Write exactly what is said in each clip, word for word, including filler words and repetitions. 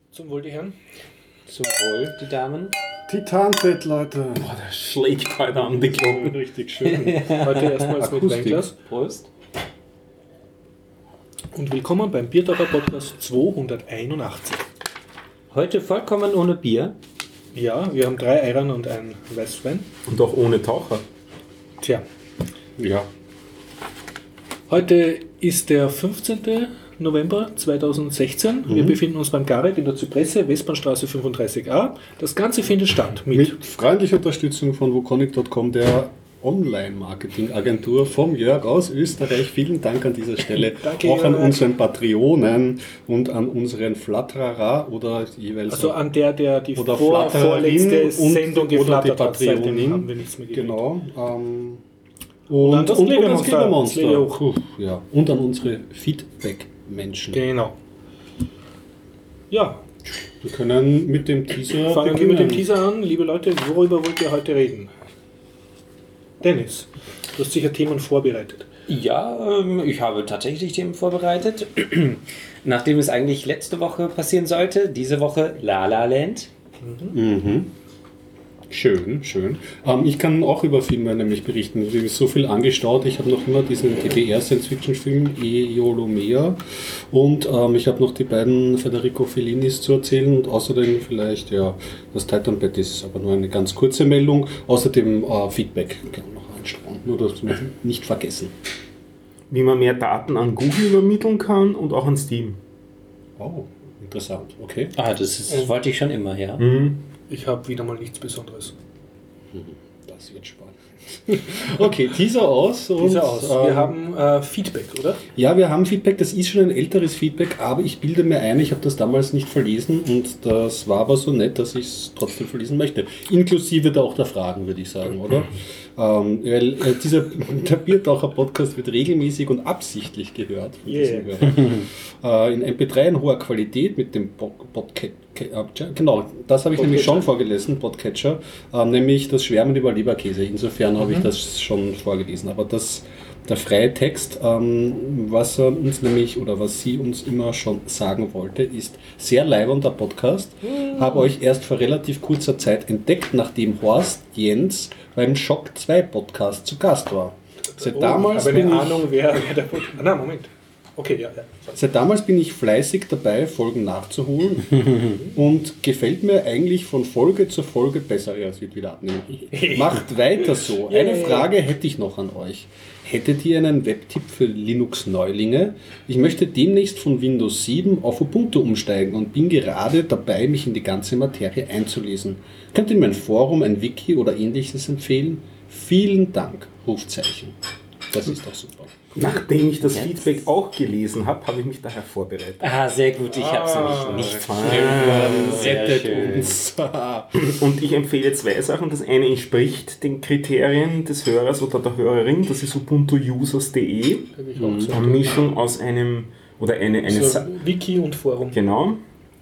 Zum Wohl, die Herren. Zum Wohl, die Damen. Titanfett, Leute. Boah, der schlägt heute an die Glocken. Richtig schön. Heute erstmals mit Weinglas. Prost. Und willkommen beim Biertaucher Podcast zweihunderteinundachtzig. Heute vollkommen ohne Bier. Ja, wir haben drei Eiern und einen Weißwein. Und auch ohne Taucher. Tja, Ja. heute ist der fünfzehnten November zweitausendsechzehn. Wir Mhm. befinden uns beim Gareth in der Zypresse, Westbahnstraße fünfunddreißig a. Das Ganze findet statt mit, Mit freundlicher Unterstützung von woconic punkt com, der Online-Marketing-Agentur vom Jörg aus Österreich. Vielen Dank an dieser Stelle. Danke, auch an Jörg. unseren Patreonen und an unseren Flatterer oder jeweils also an der, der die oder vor, vorletzte Flattererin Sendung und, oder die geflattert hat. Seitdem Patreonin. haben wir nichts mehr gekriegt. Genau. Ähm, Und an und, das und, und das Klebemonster. Klebemonster. Das Leo. Puh, ja. Und an unsere Feedback-Menschen. Genau. Ja, Wir können mit dem Teaser fangen wir beginnen. mit dem Teaser an. Liebe Leute, worüber wollt ihr heute reden? Dennis, du hast sicher Themen vorbereitet. Ja, ähm, ich habe tatsächlich Themen vorbereitet. Nachdem es eigentlich letzte Woche passieren sollte, diese Woche La La Land. Mhm. Schön, schön. Ähm, ich kann auch über Filme nämlich berichten. Es ist so viel angestaut. Ich habe noch immer diesen T D R-Science-Fiction-Film Eolomea und ähm, ich habe noch die beiden Federico Fellinis zu erzählen und außerdem vielleicht, ja, das Titanfett ist aber nur eine ganz kurze Meldung. Außerdem äh, Feedback kann man noch einstreuen, nur dass wir nicht vergessen. Wie man mehr Daten an Google übermitteln kann und auch an Steam. Oh, interessant, okay. Ah, das ist, Oh. wollte ich schon immer, ja. Mhm. Ich habe wieder mal nichts Besonderes. Das wird spannend. Okay, Teaser aus. Und, Teaser aus. Wir ähm, haben äh, Feedback, oder? Ja, wir haben Feedback, das ist schon ein älteres Feedback, aber ich bilde mir ein, ich habe das damals nicht verlesen und das war aber so nett, dass ich es trotzdem verlesen möchte. Inklusive da auch der Fragen, würde ich sagen, oder? Ähm, weil äh, dieser, der Biertaucher-Podcast wird regelmäßig und absichtlich gehört von Yeah. diesen Hörern. Äh, in M P drei in hoher Qualität mit dem Podcast. Genau, das habe ich nämlich schon vorgelesen, Podcatcher, äh, nämlich das Schwärmen über Leberkäse. Insofern habe ich das schon vorgelesen. Aber das, der freie Text, ähm, was er uns nämlich oder was sie uns immer schon sagen wollte, ist sehr leibender Podcast. Habe euch erst vor relativ kurzer Zeit entdeckt, nachdem Horst Jens beim Schock zwei Podcast zu Gast war. Seit Oh, damals aber bin eine ich, Ahnung, wer, wer der Pod- ah, na, Moment. Okay, ja, ja. Seit damals bin ich fleißig dabei, Folgen nachzuholen und gefällt mir eigentlich von Folge zu Folge besser. Ja, es wird wieder abnehmen. Macht weiter so. Eine Frage hätte ich noch an euch. Hättet ihr einen Webtipp für Linux-Neulinge? Ich möchte demnächst von Windows sieben auf Ubuntu umsteigen und bin gerade dabei, mich in die ganze Materie einzulesen. Könnt ihr mir ein Forum, ein Wiki oder ähnliches empfehlen? Vielen Dank. Rufzeichen. Das ist doch super. Nachdem ich das Feedback auch gelesen habe, habe ich mich daher vorbereitet. Ah, sehr gut, ich habe es nämlich nicht. Sehr Rettet schön. uns. Und ich empfehle zwei Sachen. Das eine entspricht den Kriterien des Hörers oder der Hörerin. Das ist ubuntu users punkt de. Hab ich auch so. Eine Mischung aus einem, oder eine, eine So, Sa- Wiki und Forum. Genau.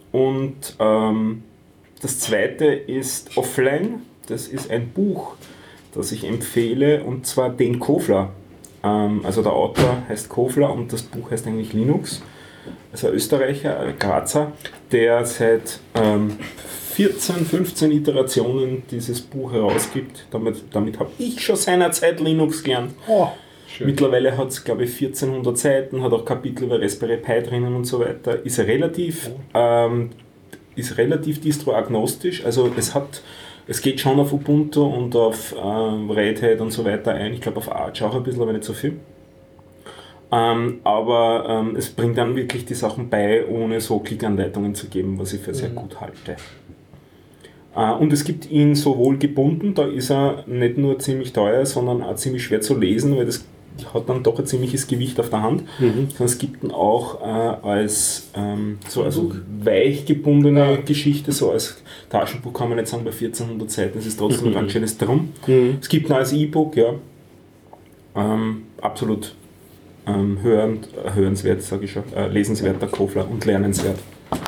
Und ähm, das zweite ist Offline. Das ist ein Buch, das ich empfehle, und zwar den Kofler. Ähm, also der Autor heißt Kofler und das Buch heißt eigentlich Linux. Also ein Österreicher, ein Grazer, der seit ähm, vierzehn, fünfzehn Iterationen dieses Buch herausgibt. Damit, damit habe ich schon seinerzeit Linux gelernt. Oh, schön. Mittlerweile hat es, glaube ich, vierzehnhundert Seiten, hat auch Kapitel über Raspberry Pi drinnen und so weiter. Ist relativ, ähm, ist relativ distro-agnostisch. Also es hat, es geht schon auf Ubuntu und auf ähm, Red Hat und so weiter ein. Ich glaube auf Arch auch ein bisschen, aber nicht so viel. Ähm, aber ähm, es bringt dann wirklich die Sachen bei, ohne so Klickanleitungen zu geben, was ich für sehr gut halte. Äh, und es gibt ihn sowohl gebunden, da ist er nicht nur ziemlich teuer, sondern auch ziemlich schwer zu lesen, weil das hat dann doch ein ziemliches Gewicht auf der Hand. Mhm. Es gibt ihn auch äh, als ähm, so also weich gebundene Geschichte, so als Taschenbuch kann man nicht sagen, bei vierzehnhundert Seiten, es ist trotzdem ein ganz schönes Drum. Mhm. Es gibt ihn als E-Book, ja. Ähm, absolut ähm, hörend, äh, hörenswert, sage ich schon, äh, lesenswerter Kofler und lernenswert.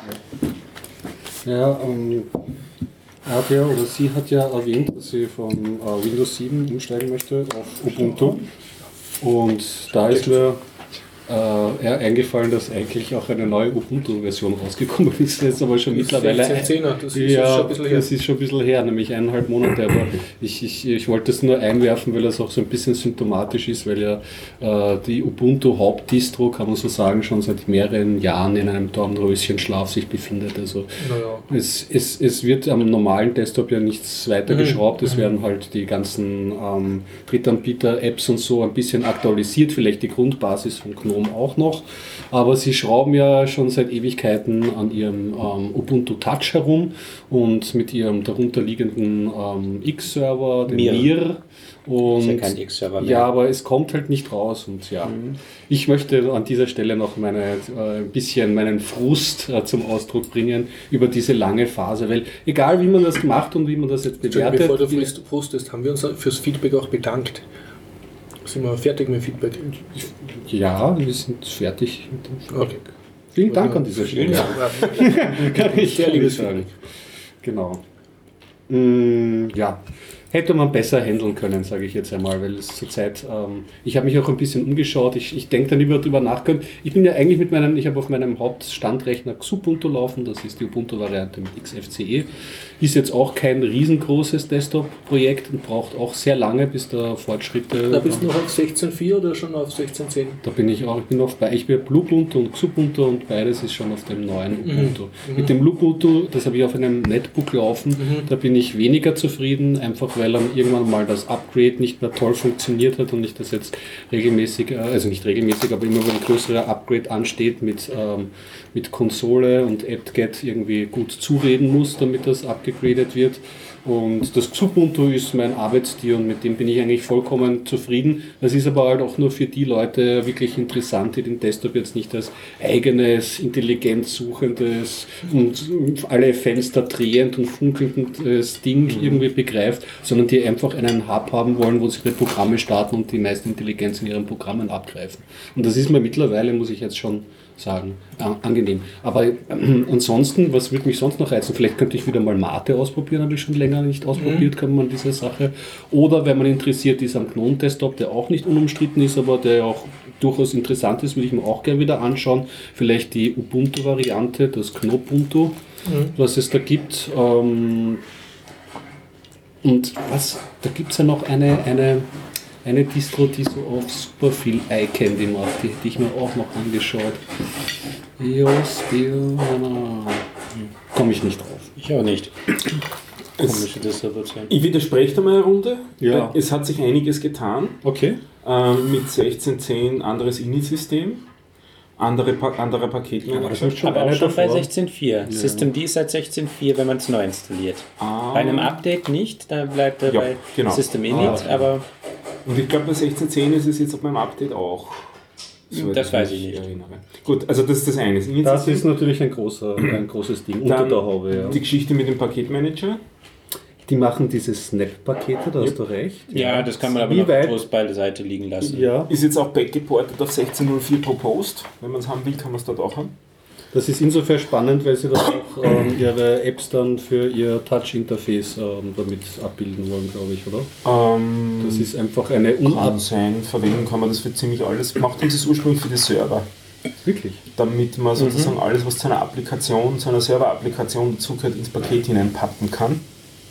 Ja, ähm, er hat ja, oder sie hat ja erwähnt, dass sie von äh, Windows sieben umsteigen möchte auf Ubuntu. Und da ist mir äh, ja, eingefallen, dass eigentlich auch eine neue Ubuntu-Version rausgekommen ist. Das ist aber schon mittlerweile. sechzehn zehner, das ist ja, schon ein bisschen her. Das ist schon ein bisschen her, nämlich eineinhalb Monate. Aber ich, ich, ich wollte es nur einwerfen, weil das auch so ein bisschen symptomatisch ist, weil ja äh, die Ubuntu-Hauptdistro, kann man so sagen, schon seit mehreren Jahren in einem Dornröschenschlaf sich befindet. Also Naja. es, es, es wird am normalen Desktop ja nichts weiter Mhm. geschraubt. Es Mhm. werden halt die ganzen ähm, Drittanbieter-Apps und so ein bisschen aktualisiert, vielleicht die Grundbasis von GNOME auch noch, aber sie schrauben ja schon seit Ewigkeiten an ihrem ähm, Ubuntu Touch herum und mit ihrem darunterliegenden ähm, X-Server, dem Mir. Mir. Und Ist ja kein X-Server mehr. ja, aber es kommt halt nicht raus und ja, Mhm. ich möchte an dieser Stelle noch meine, äh, ein bisschen meinen Frust äh, zum Ausdruck bringen über diese lange Phase, weil egal wie man das macht und wie man das jetzt Entschuldigung, bewertet, bevor du frust- frustest, haben wir uns fürs Feedback auch bedankt. Sind wir fertig mit dem Feedback? ja, wir sind fertig mit dem Feedback. Okay. Vielen Dank an dieser Stelle. Ja, Kann ich sehr liebes sagen. Genau. Mm, ja, hätte man besser handeln können, sage ich jetzt einmal, weil es zurzeit, ähm, ich habe mich auch ein bisschen umgeschaut, ich, ich denke dann über drüber nachdenken. Ich bin ja eigentlich mit meinem, ich habe auf meinem Hauptstandrechner Xubuntu laufen, das ist die Ubuntu-Variante mit X F C E. Ist jetzt auch kein riesengroßes Desktop-Projekt und braucht auch sehr lange, bis da Fortschritte... Da bist du noch auf sechzehn Punkt vier oder schon auf sechzehn Punkt zehn? Da bin ich auch, ich bin auf bei, ich bin Bluebuntu und Xubuntu und beides ist schon auf dem neuen Ubuntu. Mhm. Mit dem Bluebuntu, das habe ich auf einem Netbook laufen, Mhm. da bin ich weniger zufrieden, einfach weil dann irgendwann mal das Upgrade nicht mehr toll funktioniert hat und ich das jetzt regelmäßig, äh, also nicht regelmäßig, aber immer wenn ein größerer Upgrade ansteht mit, ähm, mit Konsole und apt-get irgendwie gut zureden muss, damit das abgegradet wird. Und das Xubuntu ist mein Arbeitstier und mit dem bin ich eigentlich vollkommen zufrieden. Das ist aber halt auch nur für die Leute wirklich interessant, die den Desktop jetzt nicht als eigenes, intelligent suchendes und alle Fenster drehend und funkelndes Ding irgendwie begreift, sondern die einfach einen Hub haben wollen, wo sie ihre Programme starten und die meiste Intelligenz in ihren Programmen abgreifen. Und das ist mir mittlerweile, muss ich jetzt schon sagen, äh, angenehm. Aber äh, ansonsten, was würde mich sonst noch reizen? Vielleicht könnte ich wieder mal Mate ausprobieren, habe ich schon länger nicht ausprobiert, kann man diese Sache. Oder wenn man interessiert ist am GNOME-Desktop, der auch nicht unumstritten ist, aber der auch durchaus interessant ist, würde ich mir auch gerne wieder anschauen. Vielleicht die Ubuntu-Variante, das Knobuntu, mhm. was es da gibt. Ähm, und was, da gibt es ja noch eine, eine Eine Distro, die so auf super viel Eye-Candy macht, die hätte ich mir auch noch angeschaut. Komme ich nicht drauf. Ich auch nicht. Es, Komische Distribution. ich widerspreche da mal eine Runde. Ja. Es hat sich einiges getan. Okay. Ähm, mit sechzehn Punkt zehn anderes Init-System, andere pa anderer Paketmanager. schon Aber auch eine schon bei davor. sechzehn Punkt vier. Ja. Systemd ist seit sechzehn Punkt vier, wenn man es neu installiert. Ah. Bei einem Update nicht, da bleibt er Ja, bei genau. System Init, Ah, okay. aber Und ich glaube, bei sechzehn Punkt zehn ist es jetzt auf meinem Update auch. Soweit Das weiß ich mich nicht. erinnere. Gut, also das ist das eine. Das Das Init-System. ist natürlich ein, großer, ein großes Ding unter Dann der Haube. Ja. die Geschichte mit dem Paketmanager. Die machen diese Snap-Pakete, da hast du recht. ja, das kann man aber Wie noch weit- groß beiseite liegen lassen. Ja, Ist jetzt auch backgeportet auf sechzehn Punkt null vier Proposed. Wenn man es haben will, kann man es dort auch haben. das ist insofern spannend, weil sie da auch ähm, ihre Apps dann für ihr Touch-Interface ähm, damit abbilden wollen, glaube ich, oder? Ähm, Das ist einfach eine kann Unab... sein, verwenden kann man das für ziemlich alles. Macht uns das ursprünglich für die Server. Wirklich? Damit man sozusagen alles, was zu einer Applikation, zu einer Server-Applikation dazugehört, ins Paket hineinpacken kann.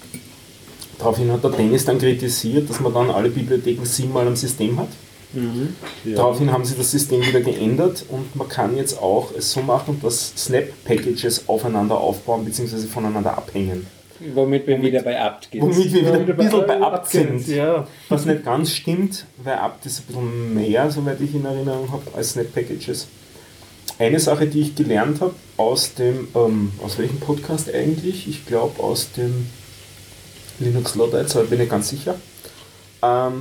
Daraufhin hat der Dennis dann kritisiert, dass man dann alle Bibliotheken siebenmal am System hat. Ja. Daraufhin haben sie das System wieder geändert und man kann jetzt auch es so machen, dass Snap-Packages aufeinander aufbauen bzw. voneinander abhängen. Womit wir wieder bei apt gehen. Womit wir wieder ein bisschen bei Apt apt sind. Ja. Was nicht ganz stimmt, weil apt ist ein bisschen mehr, soweit ich in Erinnerung habe, als Snap-Packages. Eine Sache, die ich gelernt habe aus dem, ähm, aus welchem Podcast eigentlich? Ich glaube aus dem Linux Lowlights, aber bin ich ganz sicher, ähm,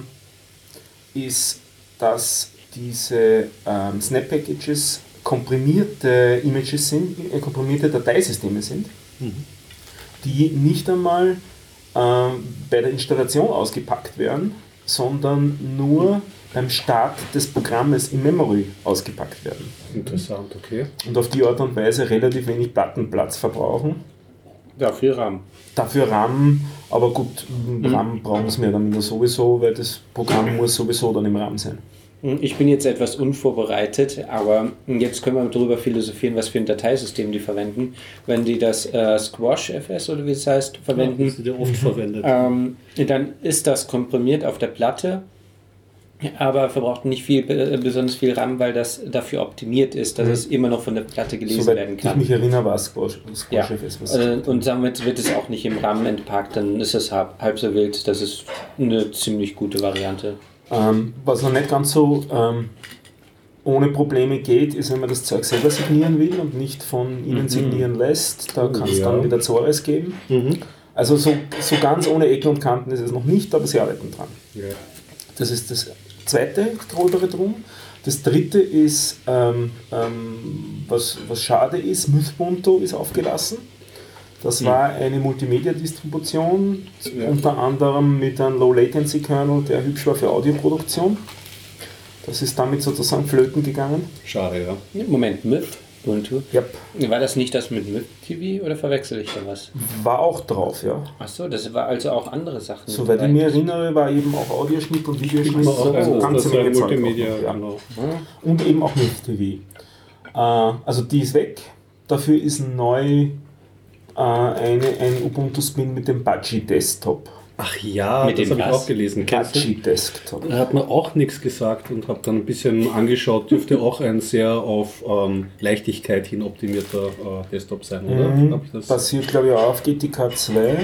ist, dass diese ähm, Snap-Packages komprimierte Images sind, äh, komprimierte Dateisysteme sind, Mhm. die nicht einmal ähm, bei der Installation ausgepackt werden, sondern nur beim Start des Programmes in Memory ausgepackt werden. Interessant, okay. Und auf die Art und Weise relativ wenig Plattenplatz verbrauchen. Dafür RAM. Dafür RAM, aber gut, RAM brauchen sie mehr oder minder sowieso, weil das Programm muss sowieso dann im RAM sein. Ich bin jetzt etwas unvorbereitet, aber jetzt können wir darüber philosophieren, was für ein Dateisystem die verwenden. Wenn die das äh, Squash F S oder wie es heißt, verwenden, Ja, das wird ja oft verwendet. ähm, dann ist das komprimiert auf der Platte, aber verbraucht nicht viel, äh, besonders viel RAM, weil das dafür optimiert ist, dass Mhm. es immer noch von der Platte gelesen Soweit werden ich kann. mich erinnere, war es Squash, Squash Ja. F S. Was Äh, und damit wird es auch nicht im RAM entpackt, dann ist es halb, halb so wild. Das ist eine ziemlich gute Variante. Ähm, was noch nicht ganz so ähm, ohne Probleme geht, ist, wenn man das Zeug selber signieren will und nicht von ihnen Mhm. signieren lässt. Da kann es Ja. dann wieder Zores geben. Mhm. Also so, so ganz ohne Ecken und Kanten ist es noch nicht, aber sie arbeiten dran. Ja. Das ist das zweite gröbere drum. Das dritte ist, ähm, ähm, was, was schade ist, Mythbuntu ist aufgelassen. Das war eine Multimedia-Distribution, Ja. unter anderem mit einem Low-Latency-Kernel, der hübsch war für Audioproduktion. Das ist damit sozusagen flöten gegangen. Schade, ja. Moment, Myth Ubuntu. Yep. War das nicht das mit Myth T V oder verwechsel ich da was? War auch drauf, ja. Achso, das war also auch andere Sachen. Soweit ich mich erinnere, war eben auch Audioschnitt und Videoschnitt. Immer auch so, ein, ganze das ist Menge ein Zeug Multimedia. auch noch, ja. Genau. Und eben auch Myth T V. Äh, also die ist weg. Dafür ist neu äh, eine, ein Ubuntu-Spin mit dem Budgie Desktop. Ach ja, Mit das dem habe ich was? auch gelesen. Kennst du? Budgie Desktop. Da hat man auch nichts gesagt und habe dann ein bisschen angeschaut, dürfte auch ein sehr auf ähm, Leichtigkeit hin optimierter äh, Desktop sein, oder? Mhm. Hab ich das? Basiert, glaube ich, auch auf G T K zwei.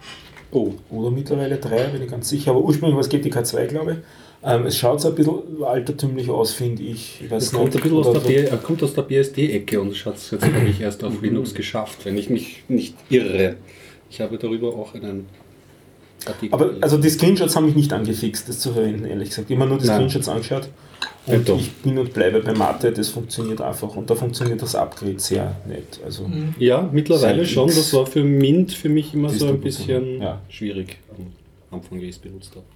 Oh, Oder mittlerweile drei, bin ich ganz sicher. Aber ursprünglich war es G T K zwei, glaube ich. Ähm, es schaut so ein bisschen altertümlich aus, finde ich. ich weiß Das kommt ein bisschen aus oder der, B, äh, kommt aus der B S D-Ecke und hat es jetzt, glaube ich, erst auf Linux geschafft, wenn ich mich nicht irre. Ich habe darüber auch einen Artikel. Aber also die Screenshots haben mich nicht angefixt, das zu verwenden, ehrlich gesagt. Immer nur die Nein. Screenshots angeschaut. Und Ja, doch. ich bin und bleibe bei Mate, das funktioniert einfach. Und da funktioniert das Upgrade sehr nett. Also, Ja, mittlerweile Seit schon. X Das war für Mint für mich immer so ein Distribution, bisschen ja. schwierig am Anfang, wie ich es benutzt habe.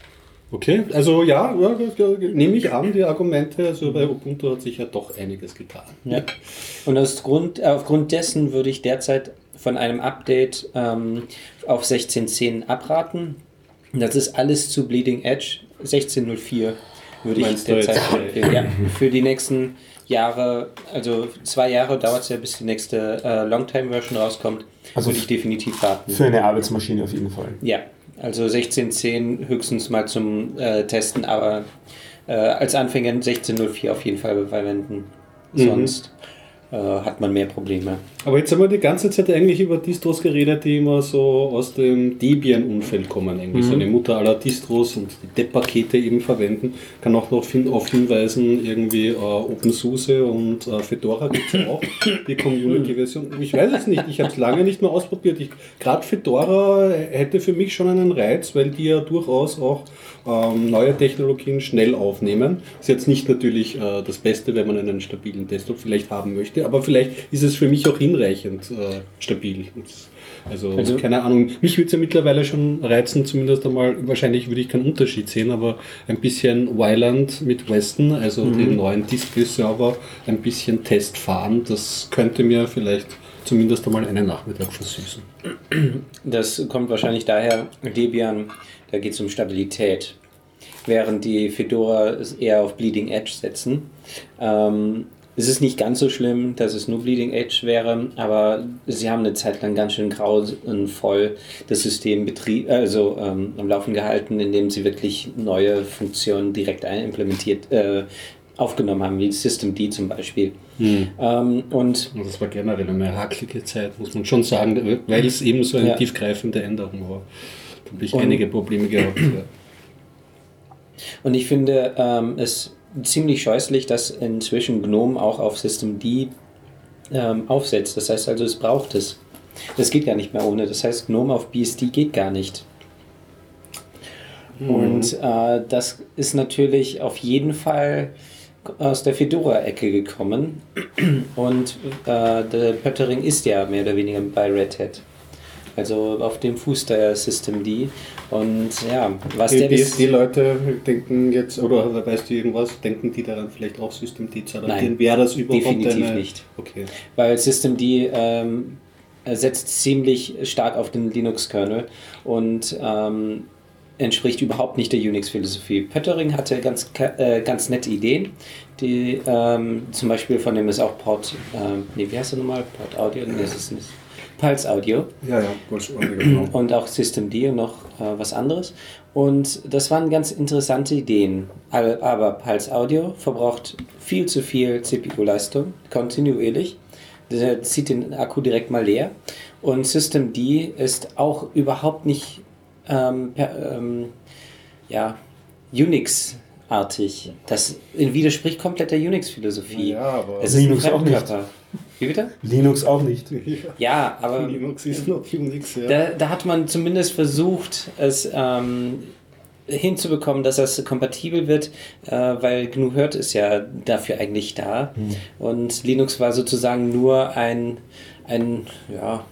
Okay, also ja, ja, ja, nehme ich an, die Argumente. Also bei Ubuntu hat sich ja doch einiges getan. ja. Und aus Grund, äh, aufgrund dessen würde ich derzeit von einem Update ähm, auf sechzehn Punkt zehn abraten. Das ist alles zu Bleeding Edge. sechzehn Punkt null vier würde ich Meinst du derzeit jetzt? empfehlen. Ja, für die nächsten Jahre, also zwei Jahre dauert es ja, bis die nächste äh, Longtime-Version rauskommt. Also würde ich definitiv warten. für eine Arbeitsmaschine auf jeden Fall. Ja, also sechzehn Punkt zehn höchstens mal zum äh, Testen, aber äh, als Anfänger sechzehn Punkt null vier auf jeden Fall verwenden. Sonst äh, hat man mehr Probleme. Aber jetzt haben wir die ganze Zeit eigentlich über Distros geredet, die immer so aus dem Debian-Umfeld kommen. Eigentlich so eine Mutter aller Distros und die Depp-Pakete eben verwenden. Kann auch noch hin, auf hinweisen, irgendwie äh, OpenSUSE und äh, Fedora gibt es auch, die Community-Version. Ich weiß es nicht, ich habe es lange nicht mehr ausprobiert. Gerade Fedora hätte für mich schon einen Reiz, weil die ja durchaus auch ähm, neue Technologien schnell aufnehmen. Ist jetzt nicht natürlich äh, das Beste, wenn man einen stabilen Desktop vielleicht haben möchte, aber vielleicht ist es für mich auch hinreichend äh, stabil. Also, Also- keine Ahnung, mich würde es ja mittlerweile schon reizen, zumindest einmal, wahrscheinlich würde ich keinen Unterschied sehen, aber ein bisschen Wyland mit Weston, also den neuen Display-Server, ein bisschen Test fahren, das könnte mir vielleicht zumindest einmal einen Nachmittag versüßen. Das kommt wahrscheinlich daher, Debian, da geht es um Stabilität. Während die Fedora es eher auf Bleeding Edge setzen. Ähm, es ist nicht ganz so schlimm, dass es nur Bleeding Edge wäre, aber sie haben eine Zeit lang ganz schön grauenvoll das System betrieb, also ähm, am Laufen gehalten, indem sie wirklich neue Funktionen direkt implementiert, äh, aufgenommen haben, wie Systemd zum Beispiel. Hm. Ähm, und Und das war generell eine hakelige Zeit, muss man schon sagen, weil es eben so eine Ja. tiefgreifende Änderung war. Da habe ich Und- einige Probleme gehabt. Ja. Und ich finde ähm, es ziemlich scheußlich, dass inzwischen GNOME auch auf Systemd ähm, aufsetzt. Das heißt also, es braucht es. Das geht gar nicht mehr ohne. Das heißt, GNOME auf B S D geht gar nicht. Und äh, das ist natürlich auf jeden Fall aus der Fedora-Ecke gekommen. Und äh, der Pöttering ist ja mehr oder weniger bei Red Hat. Also auf dem Fuß der Systemd. Und ja, was Die der B bis- S D-Leute denken jetzt, oder weißt du irgendwas, denken die daran vielleicht auch Systemd zu adaptieren? Nein, Wäre das überhaupt definitiv eine... nicht. Okay. Weil Systemd ähm, setzt ziemlich stark auf den Linux-Kernel und ähm, entspricht überhaupt nicht der Unix-Philosophie. Pöttering hatte ganz, äh, ganz nette Ideen, die ähm, zum Beispiel von dem ist auch Port, ähm, nee, wie heißt er nochmal? Port Audio? Nee, das ist nicht. Pulse Audio. Ja, ja, Pulse Audio, genau. Und auch Systemd und noch äh, was anderes. Und das waren ganz interessante Ideen. Aber, aber Pulse Audio verbraucht viel zu viel C P U-Leistung, kontinuierlich. Der zieht den Akku direkt mal leer. Und Systemd ist auch überhaupt nicht ähm, per, ähm, ja, Unix-artig. Das widerspricht komplett der Unix-Philosophie. Ja, aber es ist Linux ein auch nicht. Fremdkörper. Wie bitte? Linux auch nicht. Ja, aber Linux ist noch Unix, ja. da, da hat man zumindest versucht, es ähm, hinzubekommen, dass das kompatibel wird, äh, weil G N U Hurt ist ja dafür eigentlich da. Hm. Und Linux war sozusagen nur ein, ein ja,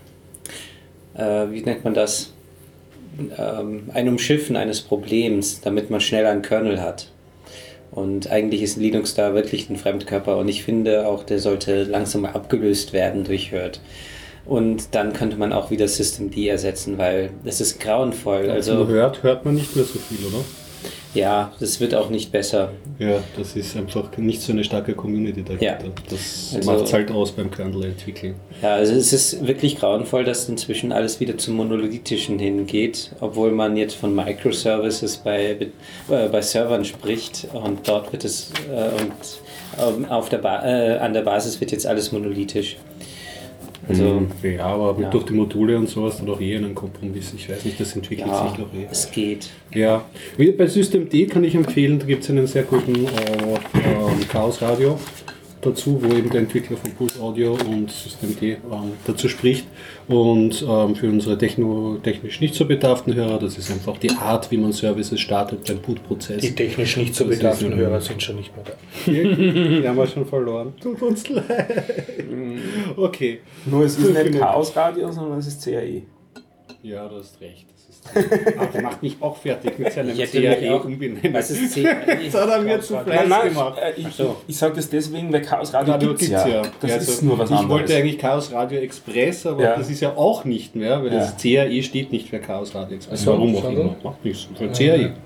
äh, wie nennt man das? Ähm, ein Umschiffen eines Problems, damit man schnell einen Kernel hat. Und eigentlich ist Linux da wirklich ein Fremdkörper und ich finde auch, der sollte langsam mal abgelöst werden durch Hurt. Und dann könnte man auch wieder Systemd ersetzen, weil das ist grauenvoll. Also hört, hört man nicht mehr so viel, oder? Ja, das wird auch nicht besser. Ja, das ist einfach nicht so eine starke Community dahinter. Ja. Das also, macht es halt aus beim Kernel-Entwickeln. Ja, also es ist wirklich grauenvoll, dass inzwischen alles wieder zum Monolithischen hingeht, obwohl man jetzt von Microservices bei, äh, bei Servern spricht und dort wird es äh, und auf der ba- äh, an der Basis wird jetzt alles monolithisch. Also, ja, aber ja. durch die Module und so hast du doch eh einen Kompromiss. Ich weiß nicht, das entwickelt ja, sich doch eh. Es geht. Ja, wie bei Systemd kann ich empfehlen, da gibt es einen sehr guten äh, äh, Chaos Radio dazu, wo eben der Entwickler von Pulse Audio und Systemd ähm, dazu spricht. Und ähm, für unsere techno, technisch nicht so bedarften Hörer, das ist einfach die Art, wie man Services startet beim Bootprozess. Die technisch nicht so bedarften Hörer sind schon nicht mehr da. Die haben wir schon verloren. Tut uns leid. Okay. Nur es ist nicht Chaos Radio, sondern es ist C A E. Ja, du hast recht. Das ist ah, der macht mich auch fertig mit seinem C A E umbenennen. Was ist C A E? Das hat er mir zu Fleiß gemacht. Äh, ich so. ich sage das deswegen, weil Chaos Radio, Radio gibt es ja. ja. Das ja, ist also nur was ich anderes. Ich wollte eigentlich Chaos Radio Express, aber ja. das ist ja auch nicht mehr, weil ja. das C A E steht nicht für Chaos Radio Express. Also, warum auch immer. Macht nichts. Für ja. C A E. Okay.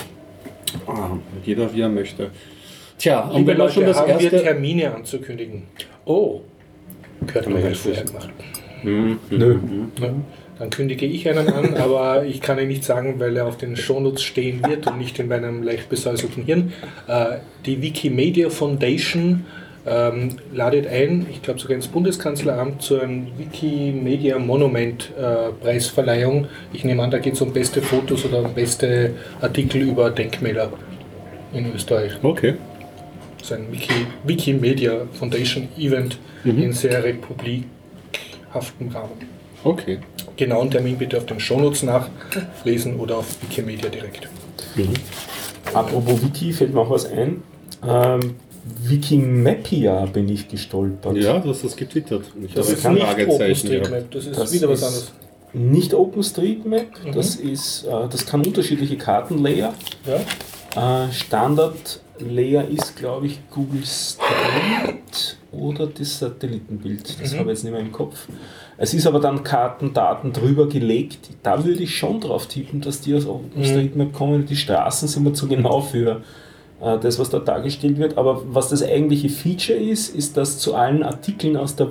Ah, jeder wie er möchte. Tja, und wenn wir schon das haben erste wir Termine anzukündigen. Oh. Könnte man halt vorher gemacht. Mhm. Nö. Mhm. Ja. Dann kündige ich einen an, aber ich kann ihn nicht sagen, weil er auf den Shownotes stehen wird und nicht in meinem leicht besäuselten Hirn. Äh, die Wikimedia Foundation ähm, ladet ein, ich glaube sogar ins Bundeskanzleramt, zu einer Wikimedia Monument äh, Preisverleihung. Ich nehme an, da geht es um beste Fotos oder um beste Artikel über Denkmäler in Österreich. Okay. Das ist ein Wiki, Wikimedia Foundation Event mhm. in sehr republikhaftem Rahmen. Okay. Genauen Termin bitte auf den Shownotes nachlesen oder auf Wikimedia direkt. Mhm. Apropos Wiki, fällt mir auch was ein. Ähm, Wikimapia bin ich gestolpert. Ja, du hast das getwittert. Ich das ist nicht OpenStreetMap, das ist das wieder was anderes. Nicht OpenStreetMap, mhm. das, ist, äh, das kann unterschiedliche Kartenlayer. Ja. Äh, Standard-Layer ist, glaube ich, Google Street oder das Satellitenbild. Das mhm. habe ich jetzt nicht mehr im Kopf. Es ist aber dann Kartendaten drüber gelegt. Da würde ich schon drauf tippen, dass die aus OpenStreetMap kommen. Die Straßen sind mir zu genau für äh, das, was da dargestellt wird. Aber was das eigentliche Feature ist, ist, dass zu allen Artikeln aus der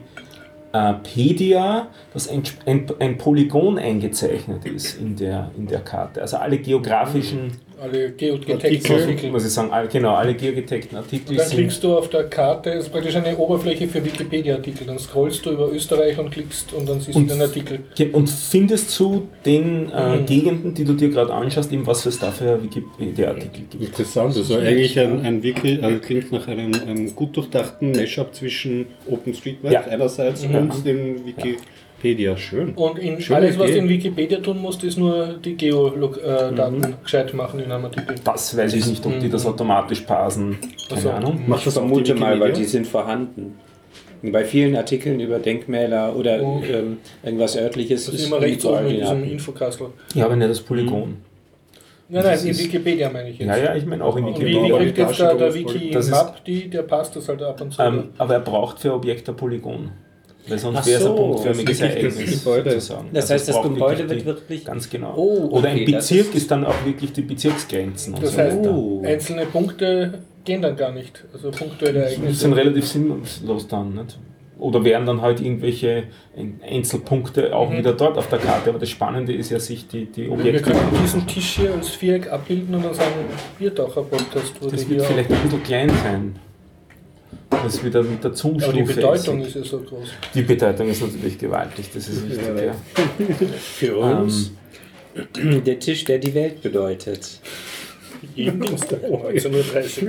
Wikipedia dass ein, ein, ein Polygon eingezeichnet ist in der, in der Karte. Also alle geografischen alle geogetagten Artikel. Muss ich sagen, alle, genau, alle geogetagten Artikel. Und dann klickst du auf der Karte, das ist praktisch eine Oberfläche für Wikipedia-Artikel. Dann scrollst du über Österreich und klickst und dann siehst und, du den Artikel. Und findest zu den äh, mhm. Gegenden, die du dir gerade anschaust, eben was es da für Wikipedia-Artikel gibt. Interessant, also eigentlich ein, ein Wiki, also klingt nach einem, einem gut durchdachten Mashup zwischen OpenStreetMap ja. einerseits mhm. und dem Wiki. Wikipedia, schön. Und in schön alles, was du in Wikipedia tun musst, ist nur die Geodaten mhm. gescheit machen in einem Artikel. Das weiß ich nicht, ob die das automatisch parsen. Keine also, Ahnung. Mach das vermute mal, weil die sind vorhanden. Bei vielen Artikeln über Denkmäler oder oh. ähm, irgendwas Örtliches das ist immer rechts oben in diesem Infokastel. Ja, aber nicht das Polygon. Mhm. Nein, nein, in Wikipedia meine ich jetzt. Ja, ja, ich meine auch in Wikipedia. Und wie, wie kriegt jetzt da der Wiki-Map, die, der passt das halt ab und zu. Ähm, aber er braucht für Objekte ein Polygon. Weil sonst Ach wäre es ein so, punktförmiges das ist wirklich Ereignis das Gebäude. sozusagen. Das Also heißt, das braucht Gebäude wirklich wird die- wirklich... Ganz genau. Oh, Oder ein okay, das Bezirk ist- ist dann auch wirklich die Bezirksgrenzen. und Das so heißt, weiter. Oh. einzelne Punkte gehen dann gar nicht. Also punktuelle Die sind Ereignisse. relativ sinnlos dann. Nicht? Oder wären dann halt irgendwelche Einzelpunkte auch Mhm. wieder dort auf der Karte. Aber das Spannende ist ja, sich die, die Wir Objekte. können diesen Tisch hier als Viereck abbilden und dann sagen, Biertaucher Podcast wurde Das hier wird auch. vielleicht ein bisschen klein sein. Das wieder mit der Aber Zoom-Stufe die Bedeutung ist. ist ja so groß. Die Bedeutung ist natürlich gewaltig, das ist richtig. Ja, Ja. Für uns der Tisch, der die Welt bedeutet. Jeden Dienstag neunzehn Uhr dreißig.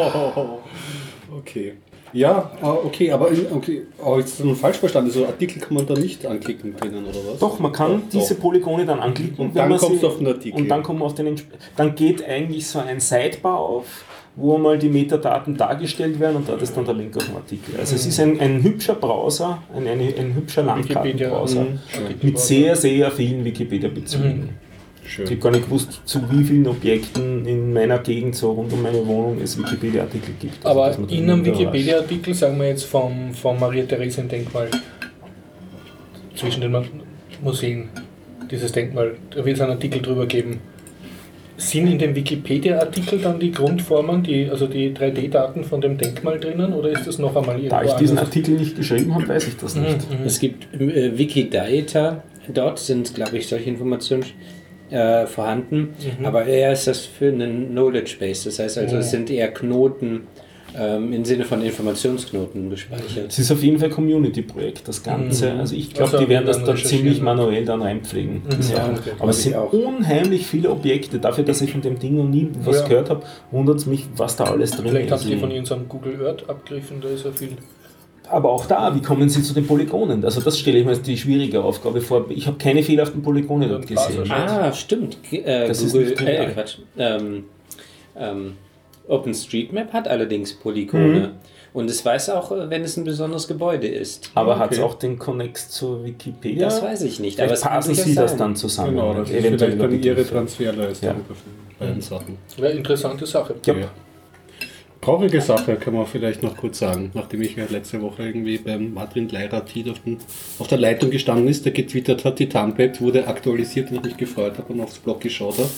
Okay. Ja, ah, okay, aber in, okay, aber jetzt ist das falsch verstanden. So Artikel kann man da nicht anklicken drinnen, oder was? Doch, man kann Doch, diese doch. Polygone dann anklicken. Und wenn dann man kommst sie- du auf den Artikel. Und dann kommt man auf den Entsp- Dann geht eigentlich so ein Sidebar auf, wo mal die Metadaten dargestellt werden und dort ist dann der Link auf den Artikel. Also es ist ein, ein hübscher Browser, ein, ein, ein hübscher Landkartenbrowser Mhm. mit sehr, sehr vielen Wikipedia-Bezügen. Ich habe Schön. gar nicht gewusst, zu wie vielen Objekten in meiner Gegend, so rund um meine Wohnung, es Wikipedia-Artikel gibt. Also, Aber dass man da in einem nicht überrascht. Wikipedia-Artikel, sagen wir jetzt vom, vom Maria-Theresien-Denkmal, zwischen den Museen, dieses Denkmal, da wird es einen Artikel drüber geben. Sind in dem Wikipedia-Artikel dann die Grundformen, die, also die drei D-Daten von dem Denkmal drinnen, oder ist das noch einmal irgendwo Da ich diesen anders? Artikel nicht geschrieben habe, weiß ich das nicht. Mhm, mhm. Es gibt äh, Wikidata, dort sind, glaube ich, solche Informationen äh, vorhanden, Mhm. aber eher ist das für einen Knowledge Base, das heißt also, es sind eher Knoten ähm, im Sinne von Informationsknoten gespeichert. Es ist auf jeden Fall ein Community-Projekt, das Ganze. Mhm. Also ich glaube, Also die werden das dann dann recherchieren. ziemlich manuell dann reinpflegen. Mhm. Das Ja, Jahr. okay. Aber es sind auch. unheimlich viele Objekte. Dafür, dass ich von dem Ding noch nie was Ja. gehört habe, wundert es mich, was da alles drin Vielleicht ist. habt ihr von irgendeinem Google Earth abgegriffen, da ist ja viel. Aber auch da, wie kommen Sie zu den Polygonen? Also das stelle ich mir als die schwierige Aufgabe vor. Ich habe keine fehlerhaften Polygone dort gesehen. Ah, Ah, stimmt. G- Äh, Das ist Google, nicht äh, trivial. Quatsch. Ähm, ähm, OpenStreetMap hat allerdings Polygone. Mhm. Und es weiß auch, äh, wenn es ein besonderes Gebäude ist. Aber Okay. hat es auch den Connex zur Wikipedia? Das weiß ich nicht. Vielleicht es kann passen Sie durchaus das sein. dann zusammen. Genau, das ist Eventuell vielleicht dann über ihre Begriffe. Transferleistung Ja. bei den Sachen. Ja, interessante Sache. Ja. Ja. Traurige Sache kann man vielleicht noch kurz sagen, nachdem ich ja letzte Woche irgendwie beim Martin Leiratit auf, den- auf der Leitung gestanden ist, der getwittert hat, Titanpad wurde aktualisiert, wo ich mich gefreut habe und aufs Blog geschaut habe,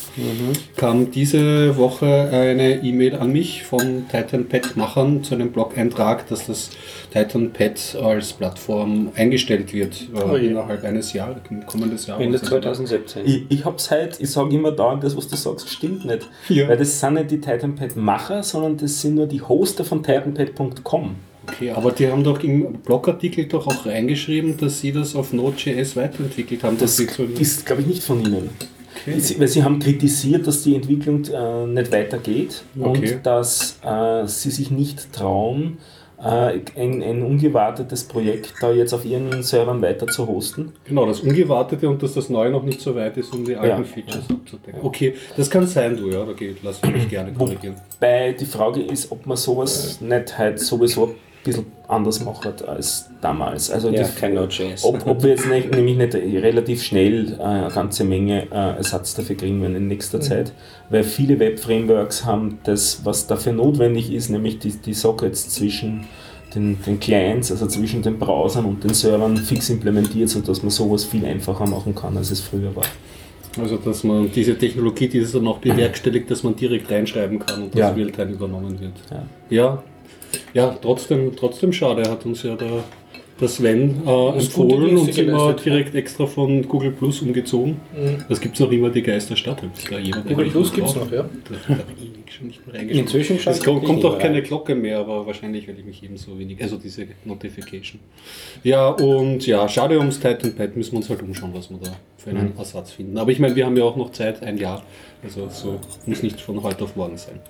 kam diese Woche eine E-Mail an mich von Titanpad-Machern zu einem Blog-Eintrag, dass das Titanpad als Plattform eingestellt wird äh, Oh je. innerhalb eines Jahres, kommendes Jahr. Ende zwanzig siebzehn. Ich, ich hab's halt, ich sage immer dauernd, das, was du sagst, stimmt nicht. Ja. Weil das sind nicht die Titanpad-Macher, sondern das sind nur die Hoster von titanpad punkt com. Okay, aber die haben doch im Blogartikel doch auch reingeschrieben, dass sie das auf Node.js weiterentwickelt haben. Das dass sie so ist, glaube ich, nicht von ihnen. okay. Sie- Weil sie haben kritisiert, dass die Entwicklung äh, nicht weitergeht Okay. und dass äh, sie sich nicht trauen, äh, ein, ein ungewartetes Projekt da jetzt auf ihren Servern weiter zu hosten. Genau, das Ungewartete und dass das Neue noch nicht so weit ist, um die alten Ja. Features abzudecken. Okay, das kann sein, du, ja, da geht, lass mich gerne korrigieren. Wobei die Frage ist, ob man sowas nicht halt sowieso ein bisschen anders macht als damals. Also Ja, die, kein Node.js. ob, ob wir jetzt nicht, nämlich nicht relativ schnell äh, eine ganze Menge äh, Ersatz dafür kriegen werden in nächster Zeit, weil viele Web-Frameworks haben das, was dafür notwendig ist, nämlich die, die Sockets zwischen den, den Clients, also zwischen den Browsern und den Servern fix implementiert, sodass man sowas viel einfacher machen kann, als es früher war. Also, dass man diese Technologie, die es dann noch bewerkstelligt, dass man direkt reinschreiben kann und das Ja. Realtime übernommen wird. Ja. Ja, ja trotzdem, trotzdem schade, er hat uns ja da das Sven äh, Das gute empfohlen und Dienste sind wir geleistet, direkt extra von Google Plus umgezogen. Mhm. Das gibt es noch immer, die Geisterstadt. Da jemand Google eigentlich Plus gibt es drauf? noch, ja. Da habe ich ewig schon nicht mehr reingeschaut. Inzwischen Es schaut kommt, kommt eh auch keine rein. Glocke mehr, aber wahrscheinlich, weil ich mich eben so wenig, also diese Notification. Ja, und ja, schade ums Titanpad, müssen wir uns halt umschauen, was wir da für einen Ersatz finden. Aber ich meine, wir haben ja auch noch Zeit, ein Jahr, also so muss nicht von heute auf morgen sein.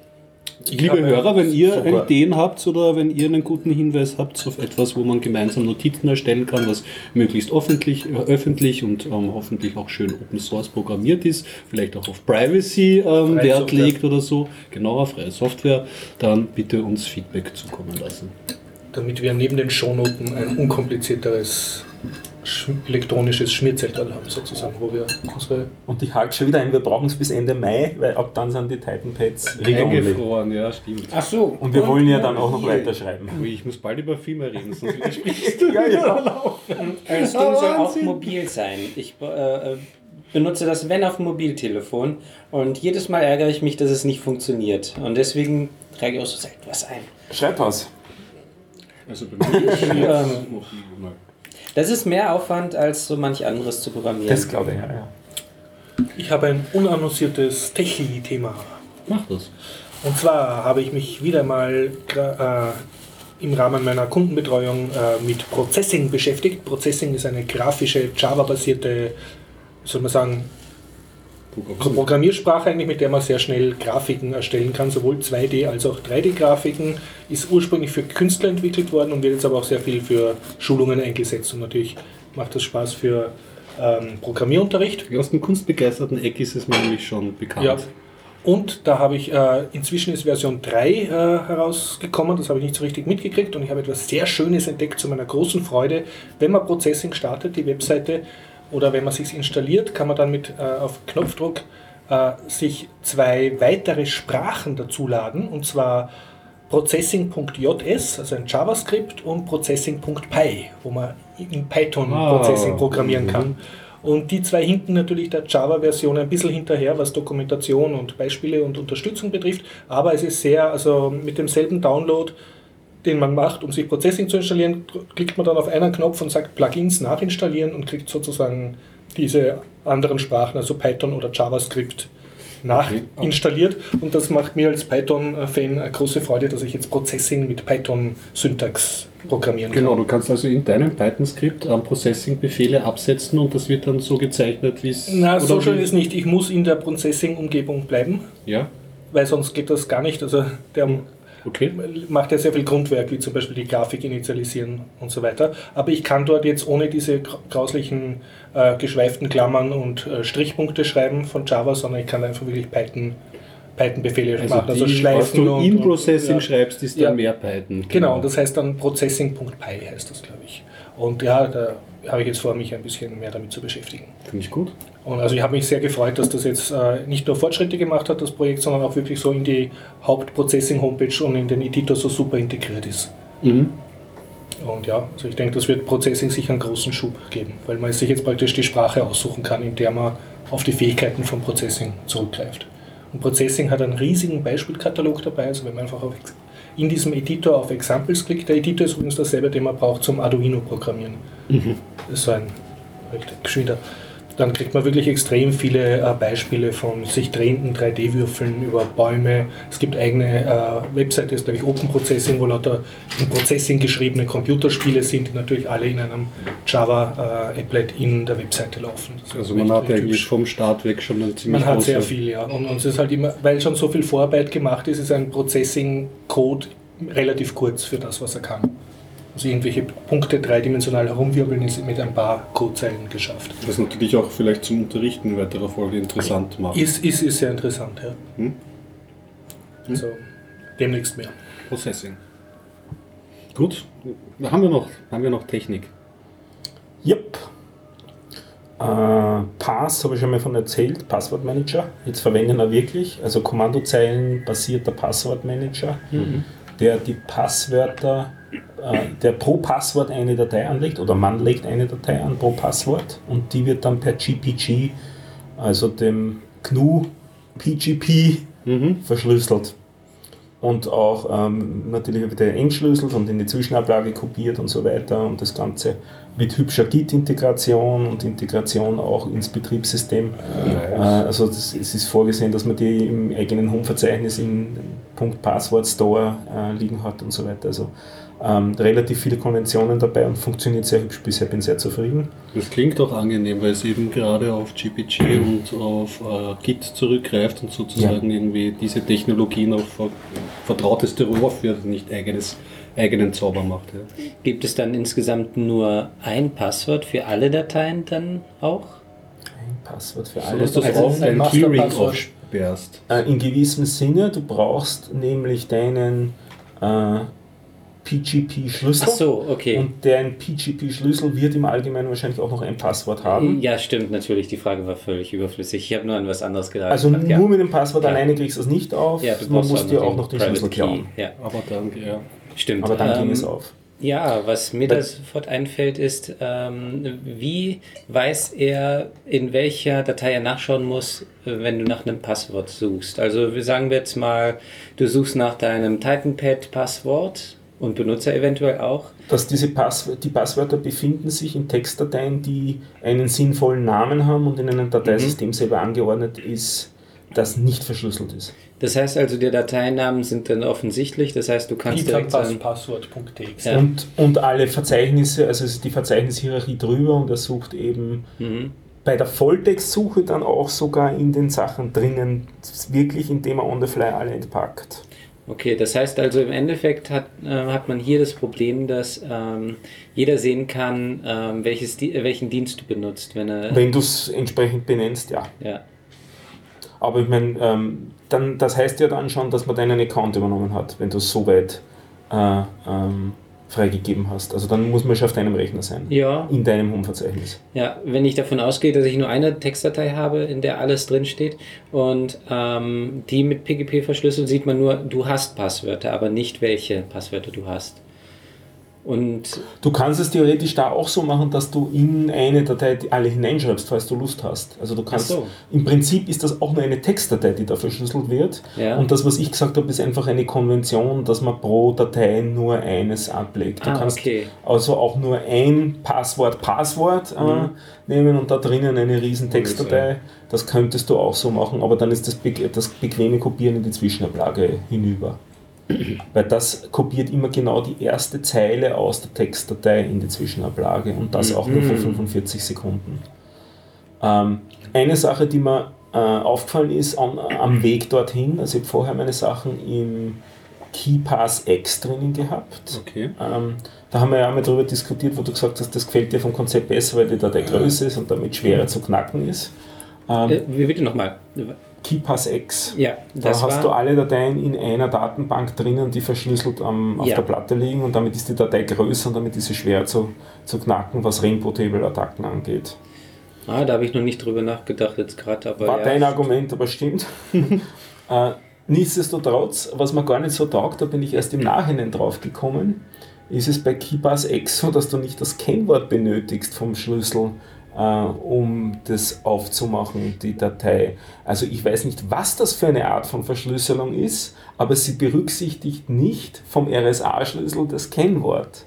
Liebe habe Hörer, wenn ihr sogar- Ideen habt oder wenn ihr einen guten Hinweis habt auf etwas, wo man gemeinsam Notizen erstellen kann, was möglichst öffentlich, äh, öffentlich und ähm, hoffentlich auch schön Open Source programmiert ist, vielleicht auch auf Privacy ähm, Freie Wert Software. legt oder so, genauer freie Software, dann bitte uns Feedback zukommen lassen. damit wir neben den Shownoten ein unkomplizierteres elektronisches Schmierzeitalter haben, sozusagen, wo wir unsere... Und ich halte schon wieder ein, wir brauchen es bis Ende Mai, weil ab dann sind die Titan Pads eingefroren, ja, stimmt. Ach so. Und wir und wollen ja dann auch noch weiterschreiben. Ui, ich muss bald über Firma reden, sonst widersprichst du ja, ja. Das Ding soll auch mobil sein. Ich äh, benutze das, wenn, auf dem Mobiltelefon und jedes Mal ärgere ich mich, dass es nicht funktioniert. Und deswegen trage ich auch so selten was ein. Schreib was. Also bei mir ist ähm, das ist mehr Aufwand, als so manch anderes zu programmieren. Das glaube ich, ja, ja. Ich habe ein unannonciertes Techie-Thema. Mach das. Und zwar habe ich mich wieder mal äh, im Rahmen meiner Kundenbetreuung äh, mit Processing beschäftigt. Processing ist eine grafische, Java-basierte, soll man sagen, Programmiersprache eigentlich, mit der man sehr schnell Grafiken erstellen kann, sowohl zwei D als auch drei D-Grafiken, ist ursprünglich für Künstler entwickelt worden und wird jetzt aber auch sehr viel für Schulungen eingesetzt und natürlich macht das Spaß für ähm, Programmierunterricht. Aus dem kunstbegeisterten Eck ist es nämlich schon bekannt. Ja. Und da habe ich, äh, inzwischen ist Version drei äh, herausgekommen, das habe ich nicht so richtig mitgekriegt und ich habe etwas sehr Schönes entdeckt zu meiner großen Freude. Wenn man Processing startet, die Webseite, oder wenn man es sich installiert, kann man dann mit äh, auf Knopfdruck äh, sich zwei weitere Sprachen dazuladen, und zwar Processing.js, also ein JavaScript, und Processing.py, wo man in Python wow. Processing programmieren kann. Und die zwei hinken natürlich der Java-Version ein bisschen hinterher, was Dokumentation und Beispiele und Unterstützung betrifft, aber es ist sehr, also mit demselben Download, den man macht, um sich Processing zu installieren, klickt man dann auf einen Knopf und sagt Plugins nachinstallieren und kriegt sozusagen diese anderen Sprachen, also Python oder JavaScript, nachinstalliert. Und das macht mir als Python-Fan eine große Freude, dass ich jetzt Processing mit Python-Syntax programmieren kann. Genau, du kannst also in deinem Python-Skript ähm, Processing-Befehle absetzen und das wird dann so gezeichnet, wie es... Na, so schön ist nicht. Ich muss in der Processing-Umgebung bleiben, ja, weil sonst geht das gar nicht. Also der okay. macht ja sehr viel Grundwerk, wie zum Beispiel die Grafik initialisieren und so weiter. Aber ich kann dort jetzt ohne diese grauslichen äh, geschweiften Klammern und äh, Strichpunkte schreiben von Java, sondern ich kann einfach wirklich Python, Python-Befehle Also machen. Also die, Schleifen was du und, in und, Processing ja. schreibst, ist Ja. dann mehr Python. Genau, das heißt dann Processing.py heißt das, glaube ich. Und ja, da habe ich jetzt vor, mich ein bisschen mehr damit zu beschäftigen. Finde ich gut. Und also ich habe mich sehr gefreut, dass das jetzt äh, nicht nur Fortschritte gemacht hat, das Projekt, sondern auch wirklich so in die Haupt-Processing-Homepage und in den Editor so super integriert ist. Mhm. Und ja, also ich denke, das wird Processing sicher einen großen Schub geben, weil man sich jetzt praktisch die Sprache aussuchen kann, in der man auf die Fähigkeiten von Processing zurückgreift. Und Processing hat einen riesigen Beispielkatalog dabei, also wenn man einfach auf, in diesem Editor auf Examples klickt, der Editor ist übrigens dasselbe, den man braucht zum Arduino-Programmieren. Mhm. Das ist so ein recht geschwinder. Dann kriegt man wirklich extrem viele äh, Beispiele von sich drehenden drei D-Würfeln über Bäume. Es gibt eigene äh, Webseite, das ist glaube ich Open Processing, wo lauter in Processing geschriebene Computerspiele sind, die natürlich alle in einem Java-Applet äh, in der Webseite laufen. Also man hat eigentlich vom Start weg schon einen ziemlich Man hat sehr viel, ja. Und, und es ist halt immer, weil schon so viel Vorarbeit gemacht ist, ist ein Processing-Code relativ kurz für das, was er kann. Also irgendwelche Punkte dreidimensional herumwirbeln ist mit ein paar Codezeilen geschafft. Was natürlich auch vielleicht zum Unterrichten in weiterer Folge interessant macht. Ist, ist, ist sehr interessant, ja. Hm? Hm? Also demnächst mehr. Processing. Gut, haben wir noch, haben wir noch Technik? Yep. Äh, Pass habe ich schon mal von erzählt, Passwortmanager. Jetzt verwenden wir wirklich, also Kommandozeilen basierter Passwortmanager, mhm. der die Passwörter, äh, der pro Passwort eine Datei anlegt, oder man legt eine Datei an pro Passwort und die wird dann per G P G, also dem G N U P G P, mhm. verschlüsselt. Und auch ähm, natürlich wieder entschlüsselt und in die Zwischenablage kopiert und so weiter. Und das Ganze mit hübscher Git-Integration und Integration auch ins Betriebssystem. Nice. Äh, also das, es ist vorgesehen, dass man die im eigenen Home-Verzeichnis in .password-Store äh, liegen hat und so weiter. Also ähm, relativ viele Konventionen dabei und funktioniert sehr hübsch bisher, bin sehr zufrieden. Das klingt auch angenehm, weil es eben gerade auf G P G und auf äh, Git zurückgreift und sozusagen ja. irgendwie diese Technologien auf vertrauteste Rohr für nicht eigenes, eigenen Zauber macht. Ja. Gibt es dann insgesamt nur ein Passwort für alle Dateien dann auch? Ein Passwort für so, alle dass du Dateien? auf dein Keyring aufsperrst. Äh, in gewissem Sinne, du brauchst nämlich deinen äh, P G P-Schlüssel. Ach so, okay. Und der ein P G P-Schlüssel wird im Allgemeinen wahrscheinlich auch noch ein Passwort haben. Ja, stimmt, natürlich. Die Frage war völlig überflüssig. Ich habe nur an was anderes gedacht. Also gedacht, nur ja. mit dem Passwort Ja. alleine kriegst du es nicht auf. Ja, du Man brauchst muss auch dir noch auch den noch den Private Schlüssel Key. klauen. Ja, Aber dann, ja. stimmt. Aber dann ähm, ging es auf. Ja, was mir Weil- da sofort einfällt, ist, ähm, wie weiß er, in welcher Datei er nachschauen muss, äh, wenn du nach einem Passwort suchst? Also wir sagen wir jetzt mal, du suchst nach deinem TitanPad-Passwort und Benutzer eventuell auch. Dass diese Pass die Passwörter befinden sich in Textdateien, die einen sinnvollen Namen haben und in einem Dateisystem selber angeordnet ist, das nicht verschlüsselt ist. Das heißt also, die Dateinamen sind dann offensichtlich, das heißt, du kannst direkt sagen, Passwort.txt. Ja. Und, und alle Verzeichnisse, also es ist die Verzeichnis-Hierarchie drüber und er sucht eben mhm. bei der Volltextsuche dann auch sogar in den Sachen drinnen, wirklich indem er on the fly alle entpackt. Okay, das heißt also im Endeffekt hat, äh, hat man hier das Problem, dass ähm, jeder sehen kann, ähm, welches Di- welchen Dienst du benutzt, wenn er... Wenn du es entsprechend benennst, ja. ja. Aber ich meine, ähm, dann, das heißt ja dann schon, dass man deinen Account übernommen hat, wenn du es so weit äh, ähm, freigegeben hast. Also dann muss man schon auf deinem Rechner sein, Ja, in deinem Home-Verzeichnis. ja, wenn ich davon ausgehe, dass ich nur eine Textdatei habe, in der alles drinsteht und ähm, die mit P G P verschlüsselt, sieht man nur, du hast Passwörter, aber nicht welche Passwörter du hast. Und Du kannst es theoretisch da auch so machen, dass du in eine Datei die alle hineinschreibst, falls du Lust hast. Also du kannst, Ach so. im Prinzip ist das auch nur eine Textdatei, die da verschlüsselt wird. Ja. Und das, was ich gesagt habe, ist einfach eine Konvention, dass man pro Datei nur eines ablegt. Du Ah, kannst okay. also auch nur ein Passwort, Passwort äh, nehmen und da drinnen eine riesen Textdatei. Das könntest du auch so machen, aber dann ist das, be das bequeme Kopieren in die Zwischenablage hinüber. Weil das kopiert immer genau die erste Zeile aus der Textdatei in die Zwischenablage und das auch nur für fünfundvierzig Sekunden. Ähm, eine Sache, die mir äh, aufgefallen ist an, am Weg dorthin, also ich habe vorher meine Sachen im KeyPass X drinnen gehabt. Okay. Ähm, da haben wir ja auch mal darüber diskutiert, wo du gesagt hast, das gefällt dir vom Konzept besser, weil die Datei größer ist und damit schwerer zu knacken ist. Ähm, äh, wie bitte nochmal? KeyPass X. Ja, Da das hast war... du alle Dateien in einer Datenbank drinnen, die verschlüsselt am, auf Ja. der Platte liegen und damit ist die Datei größer und damit ist sie schwer zu, zu knacken, was Rainbow-Table-Attacken angeht. Ah, da habe ich noch nicht drüber nachgedacht jetzt gerade, aber War ja. dein Argument, aber stimmt. äh, nichtsdestotrotz, was mir gar nicht so taugt, da bin ich erst im Nachhinein drauf gekommen, ist es bei KeyPass X so, dass du nicht das Kennwort benötigst vom Schlüssel, äh, um das aufzumachen, die Datei. Also ich weiß nicht, was das für eine Art von Verschlüsselung ist, aber sie berücksichtigt nicht vom R S A-Schlüssel das Kennwort.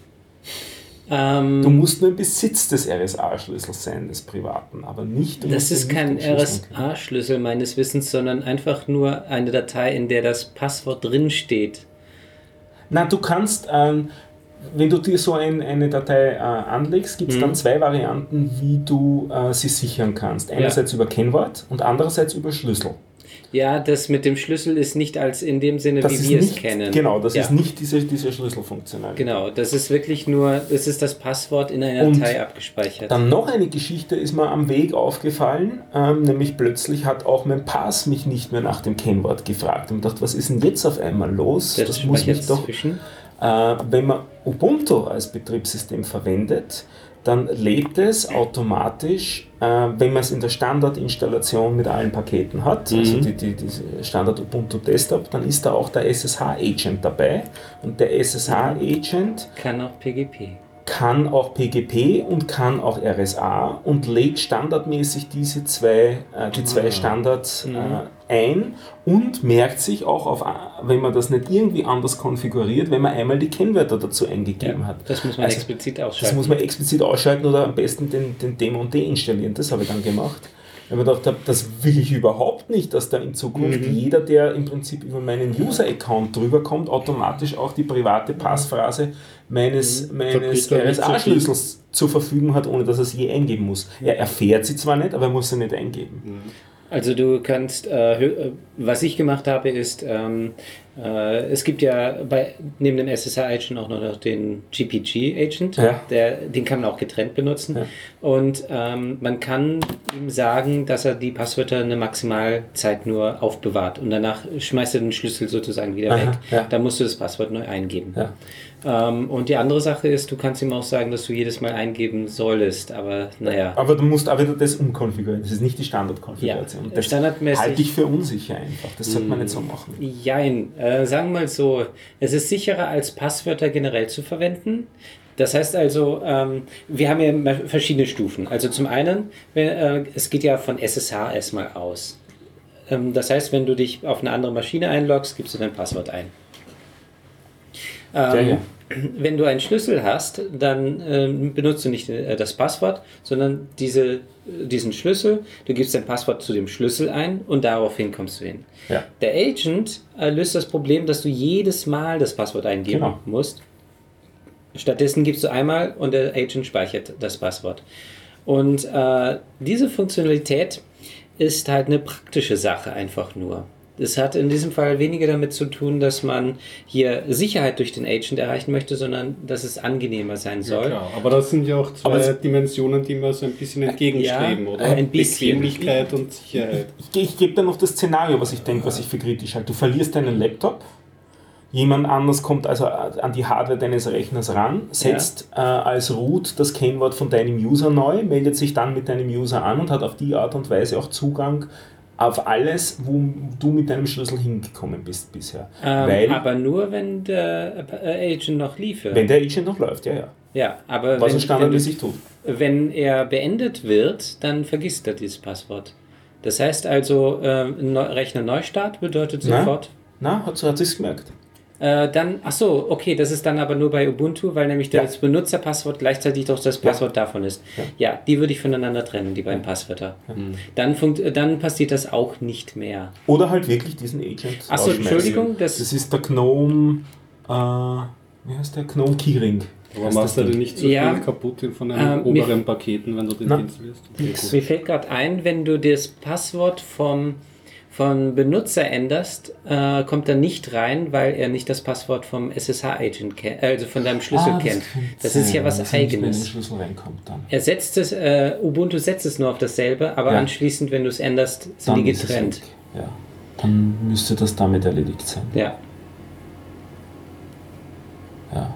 Ähm, Du musst nur im Besitz des R S A-Schlüssels sein, des privaten, aber nicht... du Das musst ihn ist nicht kein R S entschlüsseln können. A-Schlüssel meines Wissens, sondern einfach nur eine Datei, in der das Passwort drin steht. Na, du kannst, ähm, wenn du dir so ein, eine Datei äh, anlegst, gibt es Mhm. dann zwei Varianten, wie du äh, sie sichern kannst. Einerseits über Kennwort und andererseits über Schlüssel. Ja, das mit dem Schlüssel ist nicht als in dem Sinne, Das wie ist wir nicht, es kennen. Genau, das Ja. ist nicht diese, diese Schlüsselfunktionalität. Genau, das ist wirklich nur, es ist das Passwort in einer Und Datei abgespeichert. Dann noch eine Geschichte ist mir am Weg aufgefallen, ähm, nämlich plötzlich hat auch mein Pass mich nicht mehr nach dem Kennwort gefragt. Und ich dachte, was ist denn jetzt auf einmal los? Das das muss mich speichert doch... zwischen. Äh, wenn man Ubuntu als Betriebssystem verwendet, dann lädt es automatisch, äh, wenn man es in der Standardinstallation mit allen Paketen hat, also die, die, diese Standard Ubuntu Desktop, dann ist da auch der S S H-Agent dabei. Und der S S H-Agent Kann auch P G P. kann auch P G P und kann auch R S A und lädt standardmäßig diese zwei, äh, die zwei Standards äh, ein und merkt sich auch, auf, wenn man das nicht irgendwie anders konfiguriert, wenn man einmal die Kennwörter dazu eingegeben Ja, hat. das muss man Also, explizit Das ausschalten. muss man explizit ausschalten oder am besten den, den Dämon deinstallieren. Das habe ich dann gemacht. Weil ich mir gedacht habe, das will ich überhaupt nicht, dass da in Zukunft Mhm. jeder, der im Prinzip über meinen User-Account drüber kommt, automatisch auch die private Passphrase meines, meines Verbitte R S A-Schlüssels zur Verfügung hat, ohne dass er sie je eingeben muss. Er erfährt sie zwar nicht, aber er muss sie nicht eingeben. Also du kannst, äh, hö- äh, was ich gemacht habe, ist, ähm, Äh, es gibt ja bei, neben dem S S H-Agent auch noch den G P G-Agent, Ja. der, den kann man auch getrennt benutzen. Ja. Und ähm, man kann ihm sagen, dass er die Passwörter eine Maximalzeit nur aufbewahrt und danach schmeißt er den Schlüssel sozusagen wieder Aha, weg. ja. Da musst du das Passwort neu eingeben. Ja. Ähm, und die andere Sache ist, du kannst ihm auch sagen, dass du jedes Mal eingeben solltest, aber naja. Aber du musst auch wieder das umkonfigurieren. Das ist nicht die Standardkonfiguration. Ja, Das standardmäßig- halte ich für unsicher einfach. Das sollte man nicht so machen. Jein, äh, sagen wir mal so, es ist sicherer als Passwörter generell zu verwenden. Das heißt also, ähm, wir haben ja ma- verschiedene Stufen. Also zum einen, wenn, äh, es geht ja von S S H erstmal aus. Ähm, das heißt, wenn du dich auf eine andere Maschine einloggst, gibst du dein Passwort ein. Ähm, Ja, ja. Wenn du einen Schlüssel hast, dann ähm, benutzt du nicht äh, das Passwort, sondern diese, diesen Schlüssel. Du gibst dein Passwort zu dem Schlüssel ein und daraufhin kommst du hin. Ja. Der Agent äh, löst das Problem, dass du jedes Mal das Passwort eingeben Genau. musst. Stattdessen gibst du einmal und der Agent speichert das Passwort. Und äh, diese Funktionalität ist halt eine praktische Sache einfach nur. Es hat in diesem Fall weniger damit zu tun, dass man hier Sicherheit durch den Agent erreichen möchte, sondern dass es angenehmer sein Ja, soll. klar. Aber das sind ja auch zwei Aber es- Dimensionen, die mir so ein bisschen entgegenstreben, Ja, oder? ein bisschen. Bequemlichkeit und Sicherheit. Ich, ich gebe dir noch das Szenario, was ich denke, was ich für kritisch halte. Du verlierst deinen Laptop, jemand anders kommt also an die Hardware deines Rechners ran, setzt äh, als Root das Kennwort von deinem User neu, meldet sich dann mit deinem User an und hat auf die Art und Weise auch Zugang auf alles, wo du mit deinem Schlüssel hingekommen bist bisher. Ähm, Weil, aber nur, wenn der äh, Agent noch liefert. wenn der Agent noch läuft, ja, ja. Ja, aber Was wenn, er standardmäßig wenn, tut. du- wenn er beendet wird, dann vergisst er dieses Passwort. Das heißt also, äh, Neu- Rechner Neustart bedeutet Na? sofort. Na, hat, hat sich's gemerkt. Äh, dann, ach so, okay, das ist dann aber nur bei Ubuntu, weil nämlich Ja. das Benutzerpasswort gleichzeitig doch das Ja. Passwort davon ist. Ja. Ja, die würde ich voneinander trennen, die beiden Passwörter. Dann, funkt, dann passiert das auch nicht mehr. Oder halt wirklich diesen Agent. Ach so, rausschmeißen. Entschuldigung, das- Das ist der Gnome, äh, wie heißt der? Gnome Keyring. Aber Heißt machst du das dir Ding. nicht so Ja. viel kaputt von Ähm, den mir- oberen Paketen, wenn du den Na. installierst? Okay, gut. Mir fällt gerade ein, wenn du das Passwort vom, vom Benutzer änderst, äh, kommt er nicht rein, weil er nicht das Passwort vom S S H-Agent kennt, also von deinem Schlüssel kennt. Das ist ja was dass er nicht mehr in den Eigenes. Schlüssel reinkommt dann. Er setzt es, äh, Ubuntu setzt es nur auf dasselbe, aber Ja. anschließend, wenn du es änderst, sind Dann die ist es getrennt. weg. Ja. Dann müsste das damit erledigt sein. Ja. Ja.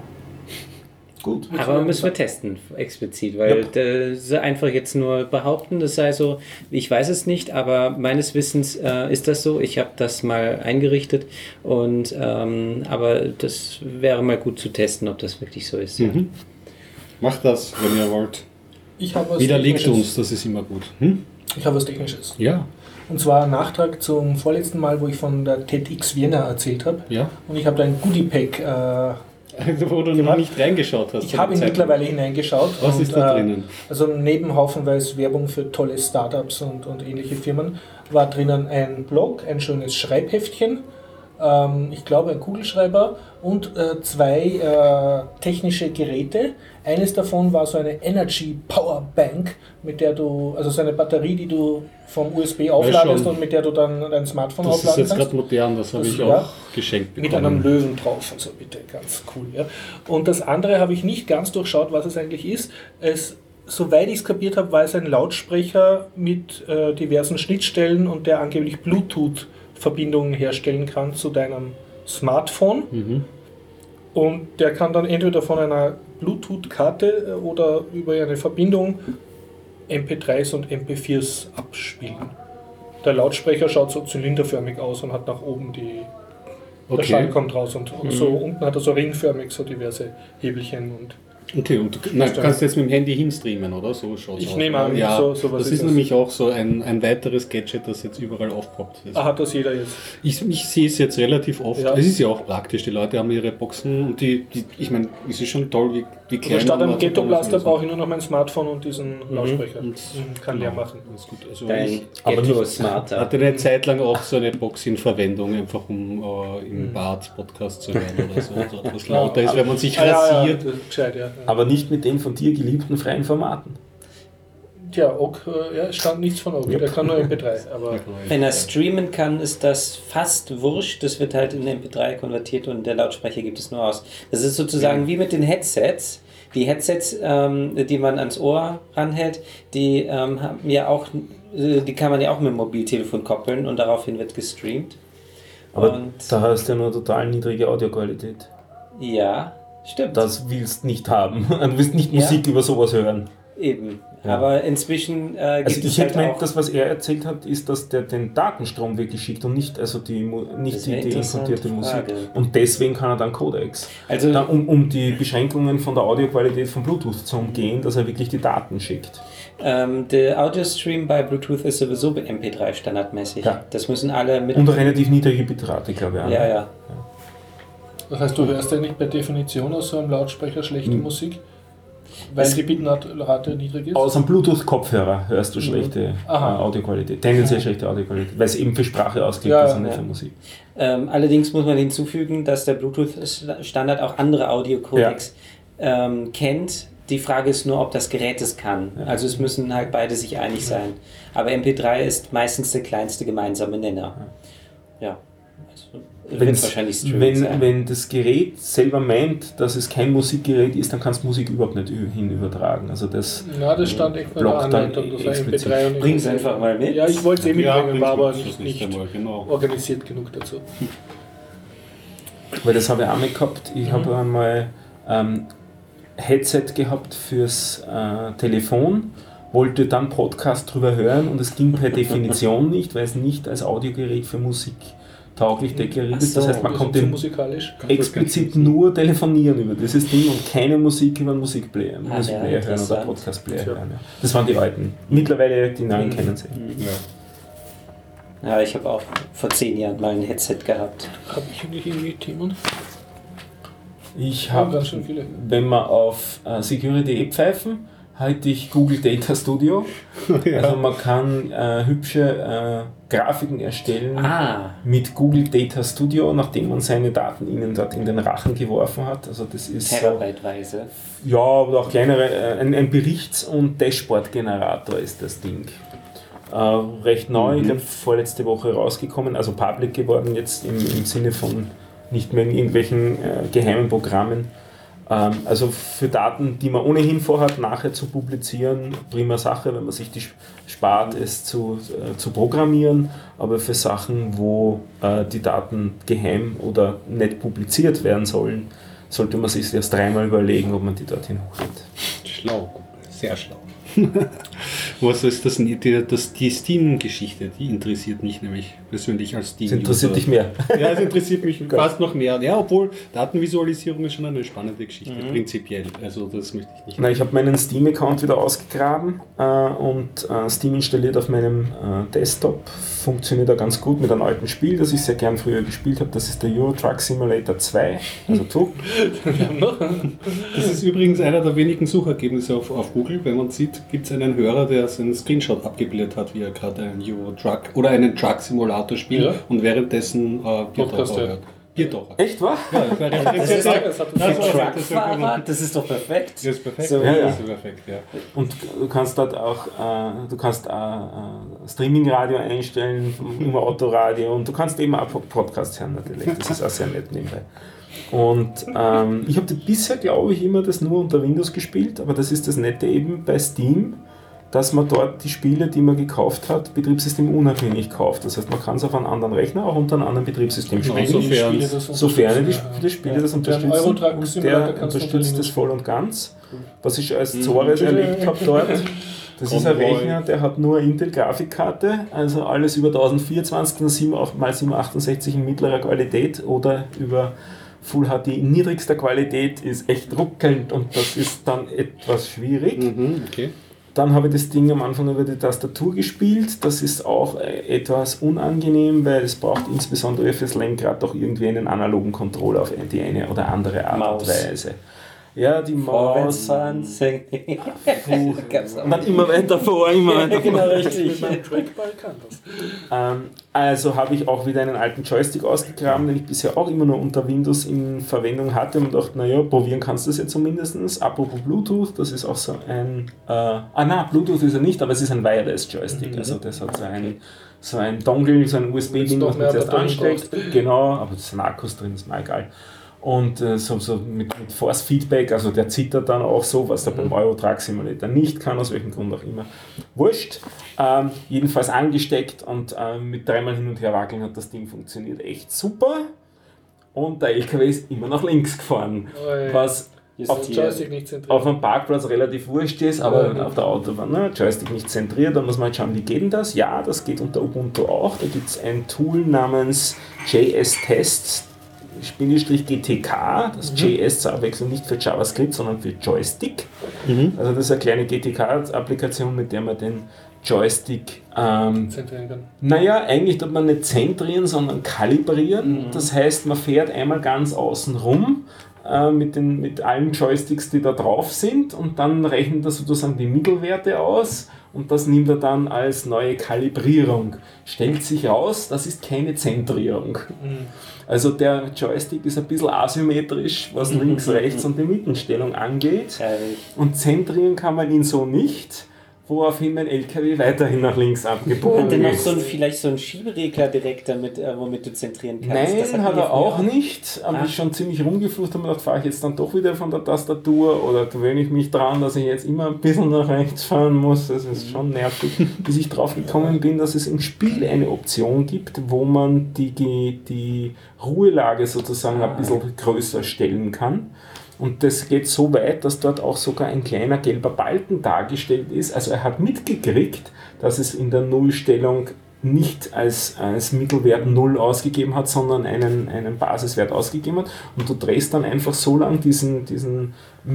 Gut. Aber müssen wir testen, explizit, weil Yep. das einfach jetzt nur behaupten, das sei so, ich weiß es nicht, aber meines Wissens äh, ist das so. Ich habe das mal eingerichtet und ähm, aber das wäre mal gut zu testen, ob das wirklich so ist. Ja. Mhm. Macht das, wenn ihr wollt. Ich habe was Widerlegt Technisches. uns, das ist immer gut. Hm? Ich habe was Technisches. Ja, Und zwar ein Nachtrag zum vorletzten Mal, wo ich von der TEDx Vienna erzählt habe. ja. Und ich habe da ein Goodie-Pack. Äh, Wo du noch nicht reingeschaut hast. ich zu habe dem ihn Zeitpunkt. mittlerweile hineingeschaut. Was und, ist da äh, drinnen? Also neben haufenweise Werbung für tolle Startups und, und ähnliche Firmen war drinnen ein Blog, ein schönes Schreibheftchen, ähm, ich glaube ein Kugelschreiber und äh, zwei äh, technische Geräte. Eines davon war so eine Energy Power Bank, mit der du, also so eine Batterie, die du vom U S B aufladest schon. und mit der du dann dein Smartphone Das ist aufladen jetzt kannst. gerade modern, das habe Das- ich ja. auch geschenkt Mit einem bekommen. Löwen drauf, also bitte, ganz cool. Ja. Und das andere habe ich nicht ganz durchschaut, was es eigentlich ist. Es, soweit ich es kapiert habe, war es ein Lautsprecher mit äh, diversen Schnittstellen und der angeblich Bluetooth-Verbindungen herstellen kann zu deinem Smartphone. Mhm. Und der kann dann entweder von einer Bluetooth-Karte äh, oder über eine Verbindung M P dreis und M P viers abspielen. Der Lautsprecher schaut so zylinderförmig aus und hat nach oben die... Der Schall Okay. kommt raus und, und so unten hat er so ringförmig so diverse Hebelchen und Okay, und du na, kannst jetzt mit dem Handy hinstreamen, oder? So schaut's Ich aus. nehme an, ja, so- sowas das ist ist es. nämlich auch so ein, ein weiteres Gadget, das jetzt überall aufpoppt. Das ah, hat das jeder jetzt. Ich, ich sehe es jetzt relativ oft. Ja. Es ist ja auch praktisch. Die Leute haben ihre Boxen und die, die ich meine, es ist schon toll, wie, wie klein Oder statt man einem was Ghetto bekommen Blaster ist. brauche ich nur noch mein Smartphone und diesen Lautsprecher. Und- Mhm, kann leer machen. Das ist gut. Also Dein ich aber Ghetto nicht- Smarter. hatte eine Zeit lang auch so eine Box in Verwendung, einfach um äh, Mhm. im Bad Podcast zu hören oder so. So etwas lauter ist, wenn man sich Ah, ja, ja, rasiert. das ist gescheit, ja. Aber nicht mit den von dir geliebten freien Formaten. Tja, O G, äh, ja, es stand nichts von O G, Yep. der kann nur M P drei. Aber Wenn er streamen kann, ist das fast wurscht. Das wird halt in M P drei konvertiert und der Lautsprecher gibt es nur aus. Das ist sozusagen ja. wie mit den Headsets. Die Headsets, ähm, die man ans Ohr ranhält, die ähm, haben ja auch, die kann man ja auch mit dem Mobiltelefon koppeln und daraufhin wird gestreamt. Aber und da hast du ja nur total niedrige Audioqualität. Ja, stimmt. Das willst du nicht haben. Du willst nicht Musik ja. über sowas hören. Eben. Ja. Aber inzwischen äh, gibt also es ich hätte halt gemeint, auch... das, was er erzählt hat, ist, dass der den Datenstrom wirklich schickt und nicht, also die, nicht die, die importierte Musik. Und deswegen kann er dann Codecs. Also dann, um, um die Beschränkungen von der Audioqualität von Bluetooth zu umgehen, dass er wirklich die Daten schickt. Ähm, der Audio-Stream bei Bluetooth ist sowieso bei M P drei standardmäßig. Ja. Das müssen alle mit... Und relativ niedrige Bitrate, glaube ich. Ja, ja, ja. Das heißt, du hörst eigentlich per Definition aus so einem Lautsprecher schlechte hm. Musik? Weil es die Bitrate niedrig ist? Aus einem Bluetooth-Kopfhörer hörst du schlechte mhm. äh, Audioqualität, tendenziell schlechte Audioqualität, weil es eben für Sprache ausgelegt ja, ist und nicht ja. für Musik. Ähm, allerdings muss man hinzufügen, dass der Bluetooth-Standard auch andere Audiocodecs ja. ähm, kennt. Die Frage ist nur, ob das Gerät es kann. Ja. Also es müssen halt beide sich einig sein. Aber M P drei ist meistens der kleinste gemeinsame Nenner. Ja. ja. Wenn's, wahrscheinlich wenn, sein. Wenn das Gerät selber meint, dass es kein Musikgerät ist, dann kannst du Musik überhaupt nicht hin übertragen. Also das Na, das stand echt bei der Anleitung, das war M P drei. Bring es einfach mal mit. Ja, ich wollte es eh mitbringen, ja, war aber nicht, nicht einmal, genau. organisiert genug dazu. Weil das habe ich auch mal gehabt. Ich mhm. habe einmal ähm, Headset gehabt fürs äh, Telefon, wollte dann Podcast drüber hören und es ging per Definition nicht, weil es nicht als Audiogerät für Musik tauglich deklariert ist. So, das heißt, man das konnte musikalisch explizit nur telefonieren über dieses Ding und keine Musik über einen Musikplayer, ah, Musikplayer ja, hören oder Podcastplayer ja. hören. Ja. Das waren die alten. Mittlerweile, die neuen mhm. kennen sie. Ja, ja ich habe auch vor zehn Jahren mal ein Headset gehabt. Habe ich eigentlich irgendwie Themen? Ich habe, wenn wir auf uh, Security pfeifen, halte ich Google Data Studio. Ja. Also man kann äh, hübsche äh, Grafiken erstellen ah. mit Google Data Studio, nachdem man seine Daten ihnen dort in den Rachen geworfen hat. Also das ist Terabyteweise. So, ja, oder auch kleinere, äh, ein, ein Berichts- und Dashboard-Generator ist das Ding. Äh, recht neu, mhm. ich glaube vorletzte Woche rausgekommen, also public geworden jetzt im, im Sinne von nicht mehr in irgendwelchen äh, geheimen Programmen. Also für Daten, die man ohnehin vorhat, nachher zu publizieren, prima Sache, wenn man sich die spart, es zu, äh, zu programmieren, aber für Sachen, wo äh, die Daten geheim oder nicht publiziert werden sollen, sollte man sich erst dreimal überlegen, ob man die dorthin hochlädt. Schlau, sehr schlau. Was ist das, die, das, die Steam-Geschichte, die interessiert mich nämlich persönlich als Steam. Das interessiert dich mehr? Ja, es interessiert mich fast noch mehr. Ja, obwohl Datenvisualisierung ist schon eine spannende Geschichte, mhm. prinzipiell. Also das möchte ich nicht. Na, ich habe meinen Steam-Account wieder ausgegraben äh, und äh, Steam installiert auf meinem äh, Desktop. Funktioniert da ganz gut mit einem alten Spiel, das ich sehr gern früher gespielt habe. Das ist der Euro Truck Simulator zwei. Also du. Das ist übrigens einer der wenigen Suchergebnisse auf, auf Google. Wenn man sieht, gibt es einen Hörer, der seinen Screenshot abgebildet hat, wie er gerade einen Euro Truck oder einen Truck Simulator spielt ja. und währenddessen äh, Podcast hört. Biertaucher. Echt, wahr? Ja, das, das, ist, das, das, das ist doch perfekt. Das ist perfekt. So, ja, ja. Das ist perfekt ja. Und du kannst dort auch äh, du kannst äh, äh, Streaming-Radio einstellen, immer Autoradio und du kannst eben auch Podcasts hören natürlich. Das ist auch sehr nett nebenbei. Und ähm, ich habe bisher, glaube ich, immer das nur unter Windows gespielt, aber das ist das Nette eben bei Steam, dass man dort die Spiele, die man gekauft hat, betriebssystemunabhängig kauft. Das heißt, man kann es auf einem anderen Rechner, auch unter einem anderen Betriebssystem spielen. Genau, sofern, sofern die, die Spiele ja. das unterstützen. Der, und der unterstützt das voll und ganz. Was ich als Zores mhm. erlebt habe dort, das ist ein Rechner, der hat nur eine Intel-Grafikkarte, also alles über tausendvierundzwanzig mal siebenhundertachtundsechzig in mittlerer Qualität oder über Full H D in niedrigster Qualität ist echt ruckelnd und das ist dann etwas schwierig. Mhm, okay. Dann habe ich das Ding am Anfang über die Tastatur gespielt. Das ist auch etwas unangenehm, weil es braucht insbesondere fürs Lenkrad doch irgendwie einen analogen Controller auf die eine oder andere Art und Weise. Ja, die Maus. Vorwärtsfahren, Gab's und dann immer weiter vor, immer weiter vor. Genau, richtig. Trackball kann das. Ähm, also habe ich auch wieder einen alten Joystick ausgegraben, den ich bisher auch immer nur unter Windows in Verwendung hatte und dachte, naja, probieren kannst du es ja zumindest. Apropos Bluetooth, das ist auch so ein, äh, ah na, Bluetooth ist er nicht, aber es ist ein Wireless-Joystick, mhm. also das hat so ein, so ein Dongle, so ein U S B-Ding, was man zuerst ansteckt. Genau, aber da sind Akkus drin, ist mir egal. Und äh, so, so mit, mit Force-Feedback, also der zittert dann auch so, was der beim Euro Truck Simulator nicht kann, aus welchem Grund auch immer. Wurscht. Ähm, jedenfalls angesteckt und äh, mit dreimal hin und her wackeln hat das Ding funktioniert echt super. Und der L K W ist immer nach links gefahren. Oi. Was auf, Joystick nicht zentriert. Auf einem Parkplatz relativ wurscht ist, aber mhm. auf der Autobahn, ne, Joystick nicht zentriert, da muss man halt schauen, wie geht denn das? Ja, das geht unter Ubuntu auch. Da gibt es ein Tool namens J S Test. G T K, das mhm. J S zur Abwechslung nicht für JavaScript, sondern für Joystick. Mhm. Also das ist eine kleine G T K-Applikation, mit der man den Joystick ähm, zentrieren kann. Naja, eigentlich tut man nicht zentrieren, sondern kalibrieren. Mhm. Das heißt, man fährt einmal ganz außen rum äh, mit, den, mit allen Joysticks, die da drauf sind, und dann rechnet er sozusagen die Mittelwerte aus. Und das nimmt er dann als neue Kalibrierung. Stellt sich raus, das ist keine Zentrierung. Mhm. Also der Joystick ist ein bisschen asymmetrisch, was mhm. links, rechts und die Mittenstellung angeht. Und zentrieren kann man ihn so nicht, woraufhin mein L K W weiterhin nach links abgebogen ist. Hat er noch so ein, vielleicht so einen Schieberegler direkt, damit, äh, womit du zentrieren kannst? Nein, das hat er auch nicht. Aber ah. ich schon ziemlich rumgeflucht habe und gedacht, fahre ich jetzt dann doch wieder von der Tastatur oder gewöhne ich mich dran, dass ich jetzt immer ein bisschen nach rechts fahren muss. Das ist schon nervig. Bis ich drauf gekommen bin, dass es im Spiel eine Option gibt, wo man die, die Ruhelage sozusagen ein bisschen größer stellen kann. Und das geht so weit, dass dort auch sogar ein kleiner gelber Balken dargestellt ist. Also er hat mitgekriegt, dass es in der Nullstellung nicht als, als Mittelwert null ausgegeben hat, sondern einen, einen Basiswert ausgegeben hat. Und du drehst dann einfach so lange diesen, diesen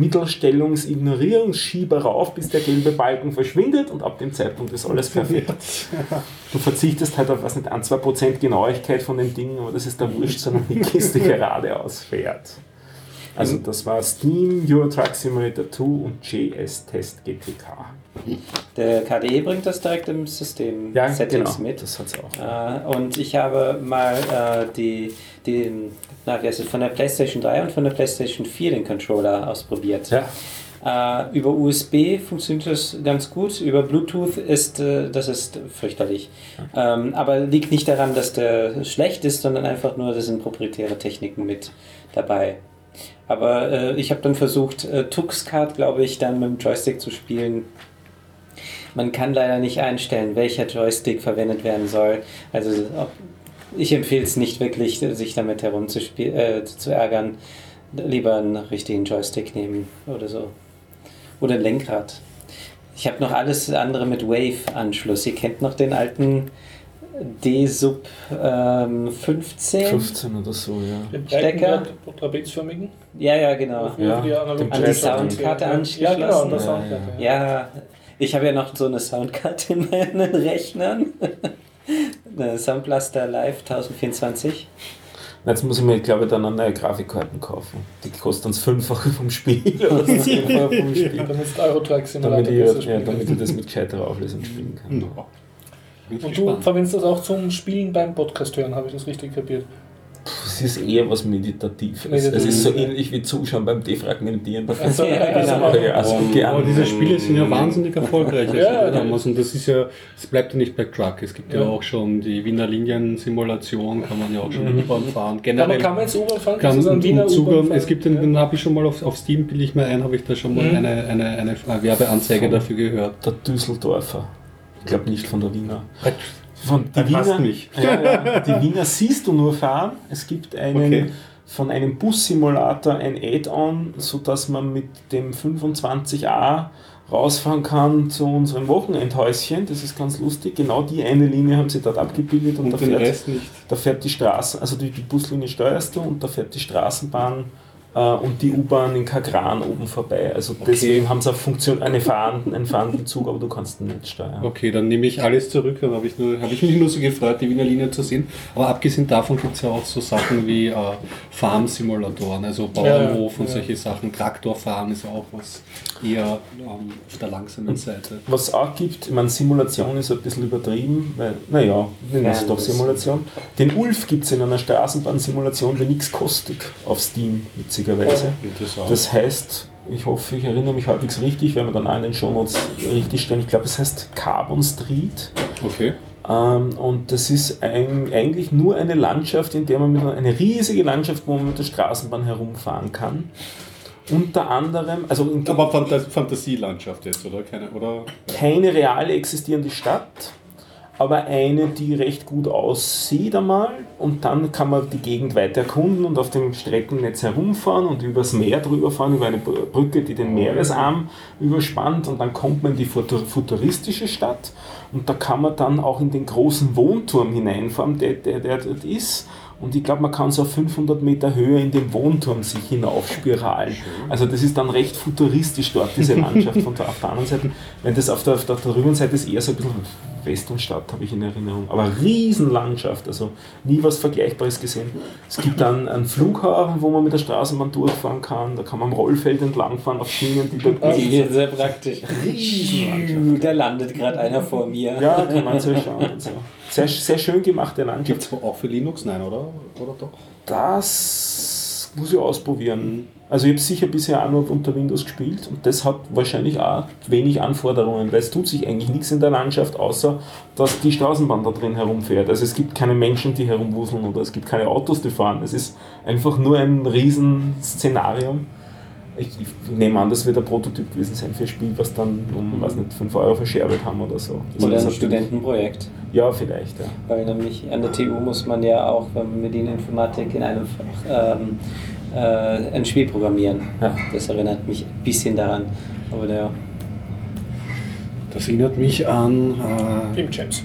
Mittelstellungs-Ignorierungsschieber rauf, bis der gelbe Balken verschwindet, und ab dem Zeitpunkt ist alles perfekt. Du verzichtest halt auf, was nicht, ein, zwei Prozent Genauigkeit von den Dingen, aber das ist der Wurscht, sondern die Kiste geradeaus fährt. Also das war Steam, Euro Truck Simulator zwei und J S Test G T K. Der K D E bringt das direkt im System ja, Settings genau, mit. Das hat's auch. Äh, und ich habe mal äh, die, die na, wie heißt es, von der PlayStation drei und von der PlayStation vier den Controller ausprobiert. Ja. Äh, über U S B funktioniert das ganz gut, über Bluetooth ist äh, das ist fürchterlich. Ja. Ähm, aber liegt nicht daran, dass der schlecht ist, sondern einfach nur, da sind proprietäre Techniken mit dabei. Aber äh, ich habe dann versucht, äh, Tuxcart, glaube ich, dann mit dem Joystick zu spielen. Man kann leider nicht einstellen, welcher Joystick verwendet werden soll. Also ich empfehle es nicht wirklich, sich damit herumzuspielen, äh, zu ärgern. Lieber einen richtigen Joystick nehmen oder so. Oder ein Lenkrad. Ich habe noch alles andere mit Wave-Anschluss. Ihr kennt noch den alten D-Sub ähm, fünfzehn? fünfzehn oder so, ja. Den Stecker? Trapezförmigen? Ja, ja, genau. Ja, die an die Soundkarte anschließen. Ja, genau, an der Soundkarte. Ja, ja. Ich habe ja noch so eine Soundkarte in meinen Rechnern. Eine Soundblaster Live tausend vierundzwanzig. Jetzt muss ich mir, glaube ich, dann eine neue Grafikkarten kaufen. Die kosten das Fünffache vom Spiel. Oder das Zehnfache vom Spiel. Damit du Euro Truck Simulator damit ich, ja, damit ich das mit gescheiterer Auflösung spielen kann. Ja. Und du spannend. Verwendest das auch zum Spielen beim Podcast hören, habe ich das richtig kapiert? Es ist eher was Meditatives. Meditativ. Es ist so ähnlich wie Zuschauen beim Defragmentieren. Also, ja, genau. ja, also oh, aber diese Spiele sind ja wahnsinnig erfolgreich. ja, also, ja. Und das ist ja, es bleibt ja nicht bei Truck. Es gibt ja, ja auch schon die Wiener Linien-Simulation, kann man ja auch schon mhm. U-Bahn fahren. Generell kann man jetzt U-Bahn fahren? Kann man Wiener U-Bahn fahren? Es gibt den, den habe ich schon mal auf, auf Steam, bilde ich mir ein, habe ich da schon mal mhm. eine, eine, eine Werbeanzeige von dafür gehört. Der Düsseldorfer. Ich glaube nicht von der Wiener. Von die Wiener, mich. Ja, ja, die Wiener siehst du nur fahren. Es gibt einen, okay. von einem Bussimulator ein Add-on, sodass man mit dem fünfundzwanzig a rausfahren kann zu unserem Wochenendhäuschen. Das ist ganz lustig. Genau die eine Linie haben sie dort abgebildet und, und da, fährt, da fährt die Straße, also die, die Buslinie steuerst du und da fährt die Straßenbahn und die U-Bahn in Kagran oben vorbei. Also deswegen haben sie eine Funktion, eine fahrenden, einen fahrenden Zug, aber du kannst ihn nicht steuern. Okay, dann nehme ich alles zurück, dann habe ich, hab ich mich nur so gefreut, die Wiener Linie zu sehen. Aber abgesehen davon gibt es ja auch so Sachen wie äh, Farm-Simulatoren, also Bauernhof ja, und ja. solche Sachen. Traktorfahren ist auch was eher ähm, auf der langsamen Seite. Was es auch gibt, ich meine, Simulation ist ein bisschen übertrieben, weil, naja, nennen wir es doch Simulation. Den Ulf gibt es in einer Straßenbahn-Simulation, die nichts kostet, auf Steam, witzigerweise. Das heißt, ich hoffe, ich erinnere mich halbwegs richtig, wenn wir dann auch in den Shownotes richtig stellen, ich glaube, es heißt Carbon Street. Okay. Ähm, und das ist ein, eigentlich nur eine Landschaft, in der man mit einer, eine riesige Landschaft, wo man mit der Straßenbahn herumfahren kann. Unter anderem, also in, aber Fantas- Fantasielandschaft jetzt, oder? Keine, oder? Keine reale existierende Stadt, aber eine, die recht gut aussieht einmal, und dann kann man die Gegend weiter erkunden und auf dem Streckennetz herumfahren und übers Meer drüber fahren, über eine Brücke, die den Meeresarm überspannt, und dann kommt man in die futuristische Stadt und da kann man dann auch in den großen Wohnturm hineinfahren, der, der, der dort ist. Und ich glaube, man kann so auf fünfhundert Meter Höhe in den Wohnturm sich hinaufspiralen. Also das ist dann recht futuristisch dort, diese Landschaft. Von der, auf der anderen Seite, wenn das auf der, auf der drüben Seite ist, eher so ein bisschen West und Stadt, habe ich in Erinnerung. Aber eine Riesenlandschaft, also nie was Vergleichbares gesehen. Es gibt dann einen Flughafen, wo man mit der Straßenbahn durchfahren kann. Da kann man am Rollfeld entlangfahren auf Schienen, die dort das ist sehr praktisch. Riesenlandschaft. Da landet gerade einer vor mir. Ja, kann man so schauen. Und so. Sehr, sehr schön gemachte Landschaft. Gibt es auch für Linux? Nein, oder? Oder doch? Das muss ich ausprobieren. Also ich habe sicher bisher auch nur unter Windows gespielt und das hat wahrscheinlich auch wenig Anforderungen, weil es tut sich eigentlich nichts in der Landschaft, außer dass die Straßenbahn da drin herumfährt. Also es gibt keine Menschen, die herumwuseln, oder es gibt keine Autos, die fahren. Es ist einfach nur ein riesen Szenarium. Ich, ich nehme an, das wird ein Prototyp gewesen sein für ein Spiel, was dann um, weiß nicht, fünf Euro verscherbelt haben oder so. Das oder ein Studentenprojekt. Ja, vielleicht, ja. Weil nämlich an der T U muss man ja auch beim Medieninformatik in einem Fach ähm, äh, ein Spiel programmieren. Ja. Das erinnert mich ein bisschen daran. Aber der das erinnert mich an äh, Game Jams.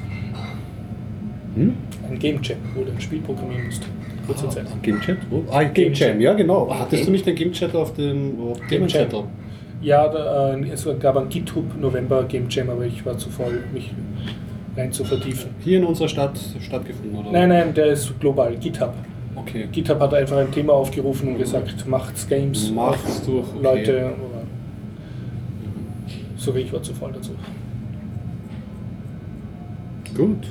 Hm? Ein Game Jam, wo du ein Spiel programmieren musst. Kurze Zeit. Ah, Game Chat? Oh, ah, Game Jam, ja genau. Hattest okay. du nicht den Game Chat auf dem Game Jam? Ja, da, äh, es gab ein GitHub November Game Jam, aber ich war zu faul, mich rein zu vertiefen. Hier in unserer Stadt stattgefunden, oder? Nein, nein, der ist global, GitHub. Okay. GitHub hat einfach ein Thema aufgerufen und gesagt, macht's Games, macht's durch, okay. Leute. So wie ich war zu faul dazu. Gut.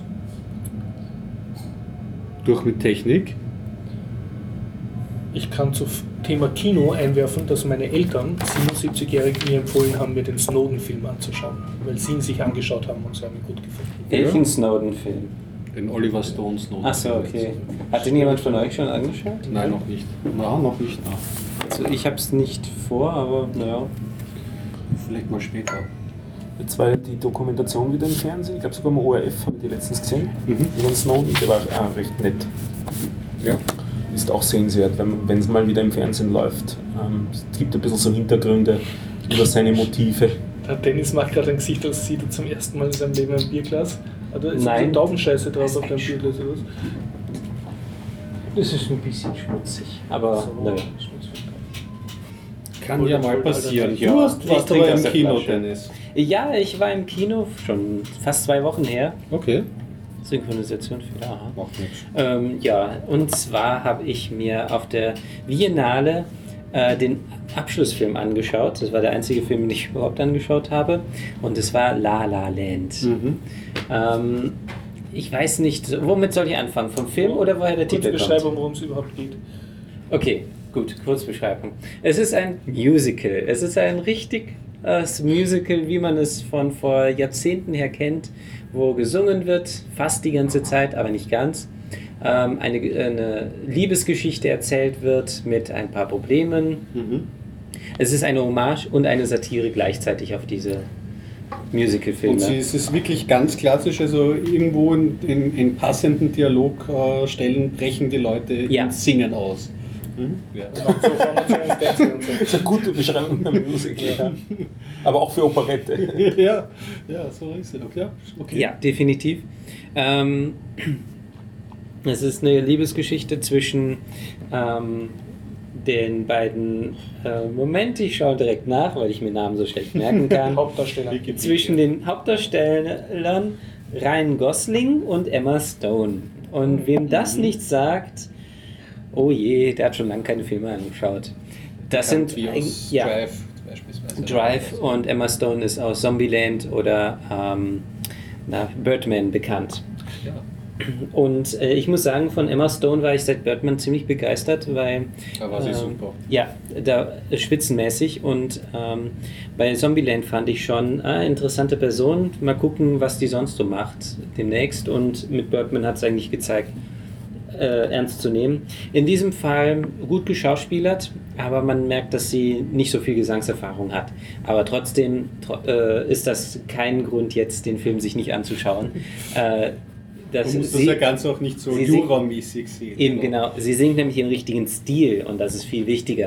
Durch mit Technik. Ich kann zum Thema Kino einwerfen, dass meine Eltern, siebenundsiebzigjährig, mir empfohlen haben, mir den Snowden-Film anzuschauen, weil sie ihn sich angeschaut haben und sie haben ihn gut gefunden. Welchen ja. Snowden-Film? Den Oliver Stone Snowden. Achso, okay. Hat den jemand von euch schon angeschaut? Nein, noch nicht. Na, noch nicht. Na. Also ich habe es nicht vor, aber naja. Vielleicht mal später. Jetzt war die Dokumentation wieder im Fernsehen, ich glaube sogar im O R F, habe ich die letztens gesehen, mhm. über den Snowden, der war auch recht nett. Ja. Ist auch sehenswert, wenn es mal wieder im Fernsehen läuft. Ähm, es gibt ein bisschen so Hintergründe über seine Motive. Der Dennis macht gerade ein Gesicht, als sieht er zum ersten Mal in seinem Leben ein Bierglas. Oder ist Nein. Taubenscheiße drauf auf deinem Bierglas oder was? Das ist ein bisschen schmutzig, aber so, nein. Kann ja mal passieren. Ja, du hast, warst aber im Kino, Dennis. Ja, ich war im Kino schon fast zwei Wochen her. Okay. Synchronisation für aha. Ähm, ja, und zwar habe ich mir auf der Biennale äh, den Abschlussfilm angeschaut. Das war der einzige Film, den ich überhaupt angeschaut habe. Und es war La La Land. Mhm. Ähm, ich weiß nicht, womit soll ich anfangen? Vom Film oder woher der Titel kommt? Beschreibung, worum es überhaupt geht. Okay, gut, Kurzbeschreibung. Es ist ein Musical. Es ist ein richtig äh, Musical, wie man es von vor Jahrzehnten her kennt, wo gesungen wird, fast die ganze Zeit, aber nicht ganz. Ähm, eine, eine Liebesgeschichte erzählt wird mit ein paar Problemen. Mhm. Es ist eine Hommage und eine Satire gleichzeitig auf diese Musical-Filme. Und sie, es ist wirklich ganz klassisch, also irgendwo in, in, in passenden Dialogstellen brechen die Leute ja. ins Singen aus. Mhm. Ja. Das ist eine gute Beschreibung der Musik. Ja. Aber auch für Operette. Ja, ja, so ist es. Okay. Okay. Ja, definitiv. Ähm, es ist eine Liebesgeschichte zwischen ähm, den beiden, äh, Moment, ich schaue direkt nach, weil ich mir Namen so schlecht merken kann. Hauptdarsteller. Zwischen den Hauptdarstellern Ryan Gosling und Emma Stone. Und wem das nicht sagt, oh je, der hat schon lange keine Filme angeschaut. Das sind wie aus ja, Drive beispielsweise. Drive und Emma Stone ist aus Zombieland oder ähm, na, Birdman bekannt. Ja. Und äh, ich muss sagen, von Emma Stone war ich seit Birdman ziemlich begeistert, weil Da war sie ähm, super. ja, da spitzenmäßig und ähm, bei Zombieland fand ich schon äh, interessante Person. Mal gucken, was die sonst so macht demnächst, und mit Birdman hat es eigentlich gezeigt, äh, ernst zu nehmen. In diesem Fall gut geschauspielert, aber man merkt, dass sie nicht so viel Gesangserfahrung hat. Aber trotzdem tro- äh, ist das kein Grund, jetzt den Film sich nicht anzuschauen. Äh, dass Du musst sie, das ja ganz auch nicht so sie singt- Jura-mäßig sehen. Eben, genau. Sie singt nämlich im richtigen Stil und das ist viel wichtiger.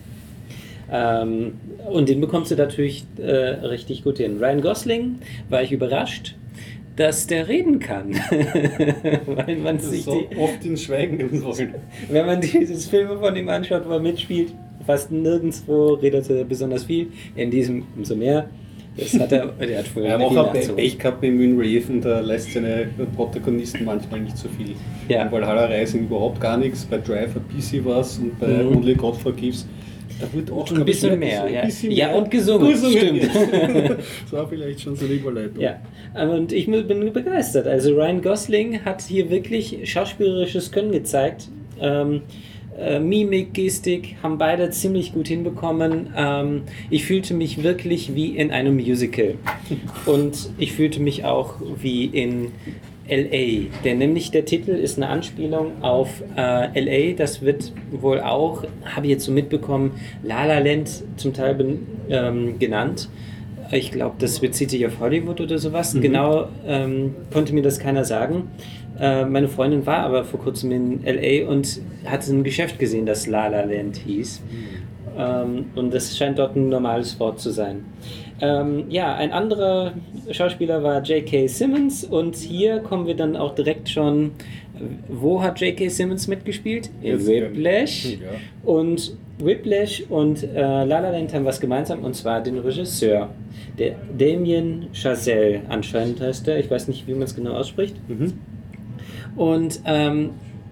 Ähm, und den bekommst du natürlich äh, richtig gut hin. Ryan Gosling, war ich überrascht, dass der reden kann. Weil man Das sich ist so die, oft ins Schweigen sollen. wenn man dieses Filme von ihm anschaut, wo er mitspielt, fast nirgendwo redet er besonders viel. In diesem umso mehr. Das hat er, der hat vorher Er hat viel auch ein nachzuholen. Pech gehabt im Windreven, da lässt seine Protagonisten manchmal nicht so viel. Ja. In Valhalla Rising überhaupt gar nichts, bei Drive ein bisschen was und bei Mhm. Only God Forgives. Da wird auch Ein bisschen glaub ich, mehr, so ein ja. bisschen Ja, mehr und gesungen, stimmt. Das war vielleicht schon so eine Überleitung. Ja, und ich bin begeistert. Also Ryan Gosling hat hier wirklich schauspielerisches Können gezeigt. Ähm, äh, Mimik, Gestik haben beide ziemlich gut hinbekommen. Ähm, ich fühlte mich wirklich wie in einem Musical. Und ich fühlte mich auch wie in L A, denn nämlich der Titel ist eine Anspielung auf äh, L A, das wird wohl auch, habe ich jetzt so mitbekommen, La La Land zum Teil ben, ähm, genannt. Ich glaube, das bezieht sich auf Hollywood oder sowas. Mhm. Genau ähm, konnte mir das keiner sagen. Äh, meine Freundin war aber vor kurzem in L A und hat ein Geschäft gesehen, das La La Land hieß. Mhm. Ähm, und das scheint dort ein normales Wort zu sein. Ähm, ja, ein anderer Schauspieler war J K. Simmons und hier kommen wir dann auch direkt schon, wo hat J K. Simmons mitgespielt? In Whiplash. Ja. Und Whiplash und äh, La La Land haben was gemeinsam, und zwar den Regisseur. Der Damien Chazelle anscheinend heißt er, ich weiß nicht, wie man es genau ausspricht. Mhm. Und ähm,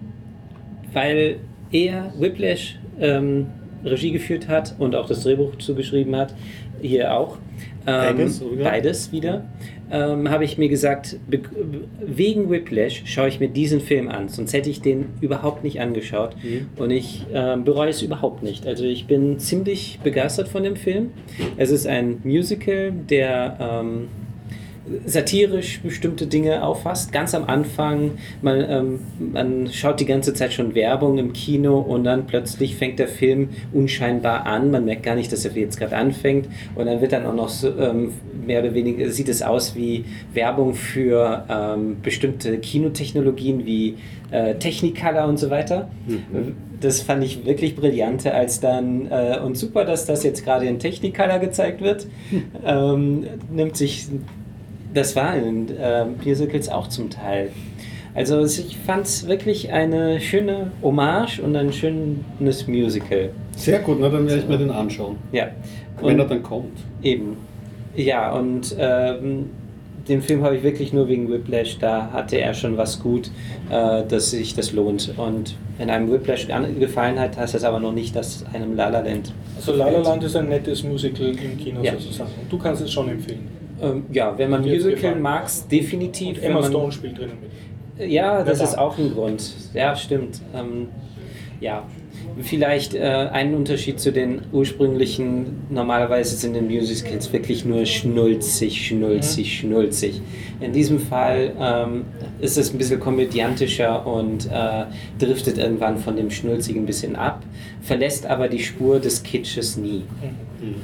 weil er Whiplash ähm, Regie geführt hat und auch das Drehbuch zugeschrieben hat, hier auch, ähm, beides, beides wieder, ähm, habe ich mir gesagt, be- wegen Whiplash schaue ich mir diesen Film an, sonst hätte ich den überhaupt nicht angeschaut. Mhm. Und ich äh, bereue es überhaupt nicht. Also ich bin ziemlich begeistert von dem Film. Es ist ein Musical, der ähm, satirisch bestimmte Dinge auffasst. Ganz am Anfang, man, ähm, man schaut die ganze Zeit schon Werbung im Kino und dann plötzlich fängt der Film unscheinbar an. Man merkt gar nicht, dass er jetzt gerade anfängt, und dann wird dann auch noch so, ähm, mehr oder weniger, sieht es aus wie Werbung für ähm, bestimmte Kinotechnologien wie äh, Technicolor und so weiter. Mhm. Das fand ich wirklich brillant, als dann, äh, und super, dass das jetzt gerade in Technicolor gezeigt wird, ähm, nimmt sich. Das war in äh, Musicals auch zum Teil. Also ich fand es wirklich eine schöne Hommage und ein schönes Musical. Sehr gut, na, dann werde ich mir den anschauen. Ja. Wenn er dann kommt. Eben. Ja, und ähm, den Film habe ich wirklich nur wegen Whiplash, da hatte er schon was gut, äh, dass sich das lohnt. Und wenn einem Whiplash gefallen hat, heißt das aber noch nicht, dass einem La La Land. Also La La Land ist ein nettes Musical im Kino, ja, sozusagen. Und du kannst es schon empfehlen. Ähm, ja, wenn man Musical mag, definitiv. Und Emma man, Stone spielt drinnen mit. Ja, das ist auch ein Grund. Ja, stimmt. Ähm, ja, vielleicht äh, ein Unterschied zu den ursprünglichen, normalerweise sind in Musicals wirklich nur schnulzig, schnulzig, mhm. schnulzig. In diesem Fall ähm, ist es ein bisschen komödiantischer und äh, driftet irgendwann von dem Schnulzigen ein bisschen ab, verlässt aber die Spur des Kitsches nie. Mhm.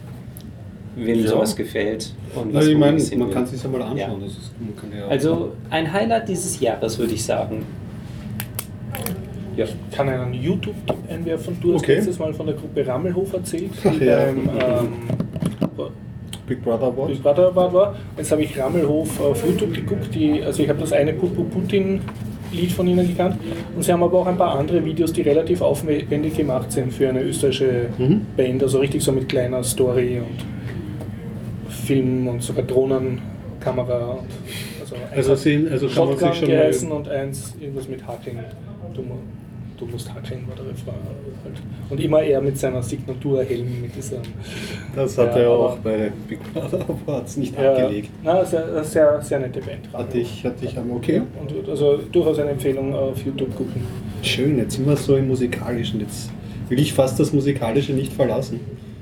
Wem ja. sowas gefällt. Und Na, was ich meine, man will. kann es sich ja mal anschauen. Ja. Das ist, man kann ja also ein Highlight dieses Jahres, würde ich sagen. Ja. Ich kann einen YouTube-Tipp einwerfen. Du hast okay. letztes Mal von der Gruppe Rammelhof erzählt, die Ach, ja. beim ähm, Big Brother Award. Big Brother Award war. Jetzt habe ich Rammelhof auf YouTube geguckt. Die, also ich habe das eine Putin Lied von ihnen gekannt. Und sie haben aber auch ein paar andere Videos, die relativ aufwendig gemacht sind für eine österreichische mhm. Band, also richtig so mit kleiner Story und Film und sogar Drohnenkamera. Und also also, sind, also kann man sich schon geheißen und eins irgendwas mit Hackeln. Du, du musst hackeln, war der Refrain. Halt. Und immer er mit seiner Signaturhelm, mit dieser... Das hat ja, er auch bei Big Brother Awards nicht ja, abgelegt. Na, sehr, sehr, sehr nette Band. Hatte ich, hatte ich am okay. Und also durchaus eine Empfehlung auf YouTube gucken. Schön, jetzt sind wir so im Musikalischen. Jetzt will ich fast das Musikalische nicht verlassen.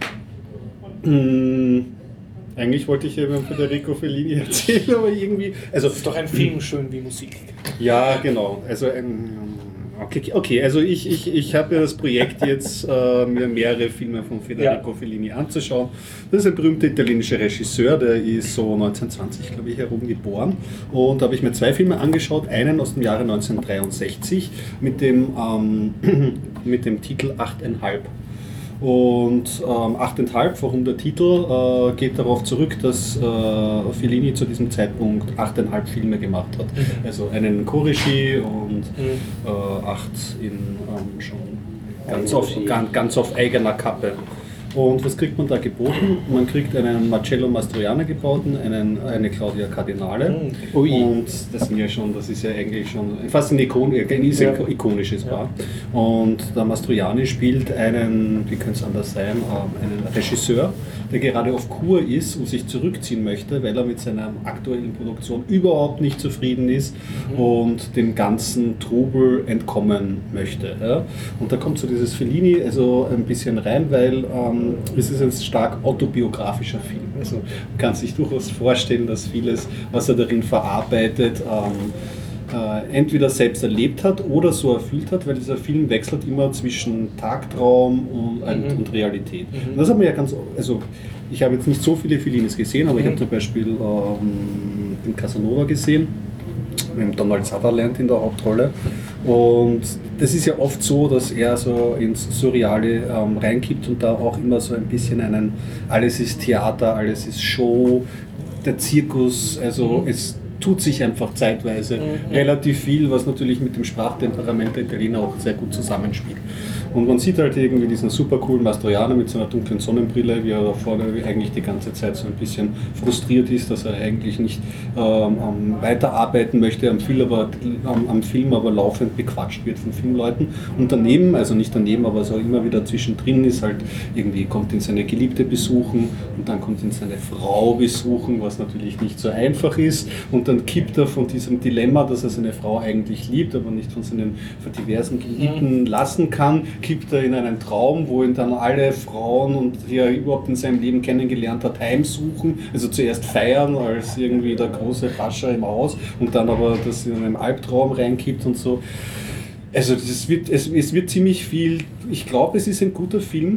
Hm, eigentlich wollte ich ja über Federico Fellini erzählen, aber irgendwie... Also, das ist doch ein Film schön wie Musik. Ja, genau. Also ähm, okay, okay, also ich, ich, ich habe ja das Projekt jetzt, äh, mir mehrere Filme von Federico ja. Fellini anzuschauen. Das ist ein berühmter italienischer Regisseur, der ist so neunzehnhundertzwanzig, glaube ich, herum geboren. Und da habe ich mir zwei Filme angeschaut. Einen aus dem Jahre neunzehnhundertdreiundsechzig mit dem, ähm, mit dem Titel Achteinhalb. Und ähm, achteinhalb, warum der Titel, äh, geht darauf zurück, dass äh, Fellini zu diesem Zeitpunkt achteinhalb Filme gemacht hat. Mhm. Also einen Co-Regie und mhm. äh, acht in ähm, schon ganz auf, ganz, ganz auf eigener Kappe. Und was kriegt man da geboten? Man kriegt einen Marcello Mastroianni geboten, einen, eine Claudia Cardinale. Oh, und das sind ja schon, das ist ja eigentlich schon fast ein, Ikon, ein ja. ikonisches Paar. Ja. Und der Mastroianni spielt einen, wie könnte es anders sein, einen Regisseur, der gerade auf Kur ist und sich zurückziehen möchte, weil er mit seiner aktuellen Produktion überhaupt nicht zufrieden ist mhm. und dem ganzen Trubel entkommen möchte. Ja? Und da kommt so dieses Fellini also ein bisschen rein, weil ähm, es ist ein stark autobiografischer Film. Also man kann sich durchaus vorstellen, dass vieles, was er darin verarbeitet, ähm, äh, entweder selbst erlebt hat oder so erfüllt hat, weil dieser Film wechselt immer zwischen Tagtraum und, mhm. und Realität. Mhm. Und das hat man ja ganz, also ich habe jetzt nicht so viele Fellinis gesehen, aber mhm. ich habe zum Beispiel ähm, den Casanova gesehen, mit Donald Sutherland in der Hauptrolle. Und das ist ja oft so, dass er so ins Surreale ähm, reinkippt und da auch immer so ein bisschen einen, alles ist Theater, alles ist Show, der Zirkus, also mhm. es tut sich einfach zeitweise mhm. relativ viel, was natürlich mit dem Sprachtemperament der Italiener auch sehr gut zusammenspielt. Und man sieht halt irgendwie diesen super coolen Mastroianni mit seiner dunklen Sonnenbrille, wie er da vorne eigentlich die ganze Zeit so ein bisschen frustriert ist, dass er eigentlich nicht ähm, weiterarbeiten möchte am Film, aber, am, am Film, aber laufend bequatscht wird von Filmleuten. Und daneben, also nicht daneben, aber so immer wieder zwischendrin ist halt irgendwie, kommt ihn seine Geliebte besuchen und dann kommt ihn seine Frau besuchen, was natürlich nicht so einfach ist. Und dann kippt er von diesem Dilemma, dass er seine Frau eigentlich liebt, aber nicht von seinen diversen Geliebten mhm. lassen kann, kippt er in einen Traum, wo ihn dann alle Frauen, und die er überhaupt in seinem Leben kennengelernt hat, heimsuchen. Also zuerst feiern als irgendwie der große Pascha im Haus und dann aber das in einen Albtraum reinkippt und so. Also das wird, es, es wird ziemlich viel, ich glaube, es ist ein guter Film.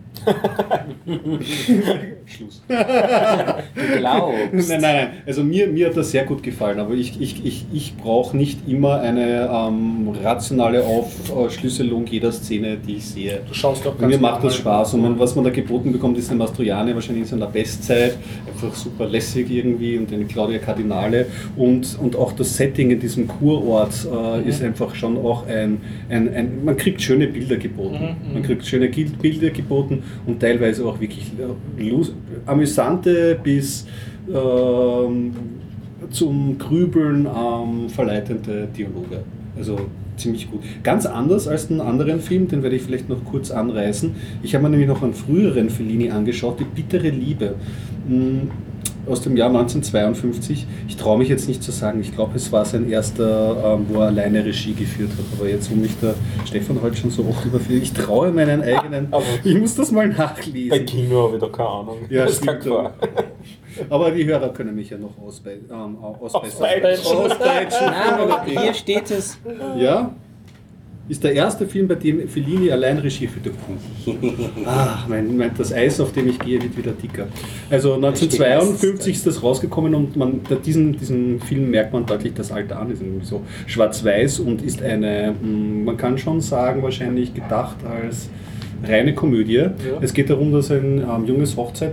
Schluss. Du glaubst. Nein, nein, nein. Also mir, mir hat das sehr gut gefallen, aber ich, ich, ich, ich brauche nicht immer eine ähm, rationale Aufschlüsselung jeder Szene, die ich sehe. Du schaust doch ganz Mir macht das Spaß und man, was man da geboten bekommt, ist ein Mastroianni wahrscheinlich in seiner Bestzeit, einfach super lässig irgendwie, und eine Claudia Cardinale und, und auch das Setting in diesem Kurort äh, mhm. ist einfach schon auch ein, ein, ein, man kriegt schöne Bilder geboten. Mhm. Man kriegt schöne Bilder geboten und teilweise auch wirklich amüsante bis ähm, zum Grübeln ähm, verleitende Dialoge. Also ziemlich gut. Ganz anders als einen anderen Film, den werde ich vielleicht noch kurz anreißen. Ich habe mir nämlich noch einen früheren Fellini angeschaut, Die bittere Liebe. Aus dem Jahr neunzehnhundertzweiundfünfzig. Ich traue mich jetzt nicht zu sagen, ich glaube, es war sein erster, ähm, wo er alleine Regie geführt hat. Aber jetzt, wo mich der Stefan heute schon so oft überführt, ich traue meinen eigenen, aber ich muss das mal nachlesen. Bei Kino habe ich da keine Ahnung. Ja, das kann aber die Hörer können mich ja noch ausbe ähm, ausbessern. Ausdeutschen. Nein, hier steht es. Ja? Ist der erste Film, bei dem Fellini allein Regie führte. Ah, mein, mein, das Eis, auf dem ich gehe, wird wieder dicker. Also neunzehnhundertzweiundfünfzig ist das rausgekommen und man, diesen, diesen Film merkt man deutlich das Alter an. Ist irgendwie so schwarz-weiß und ist eine, man kann schon sagen, wahrscheinlich gedacht als reine Komödie. Ja. Es geht darum, dass ein ähm, junges Hochzeitspaar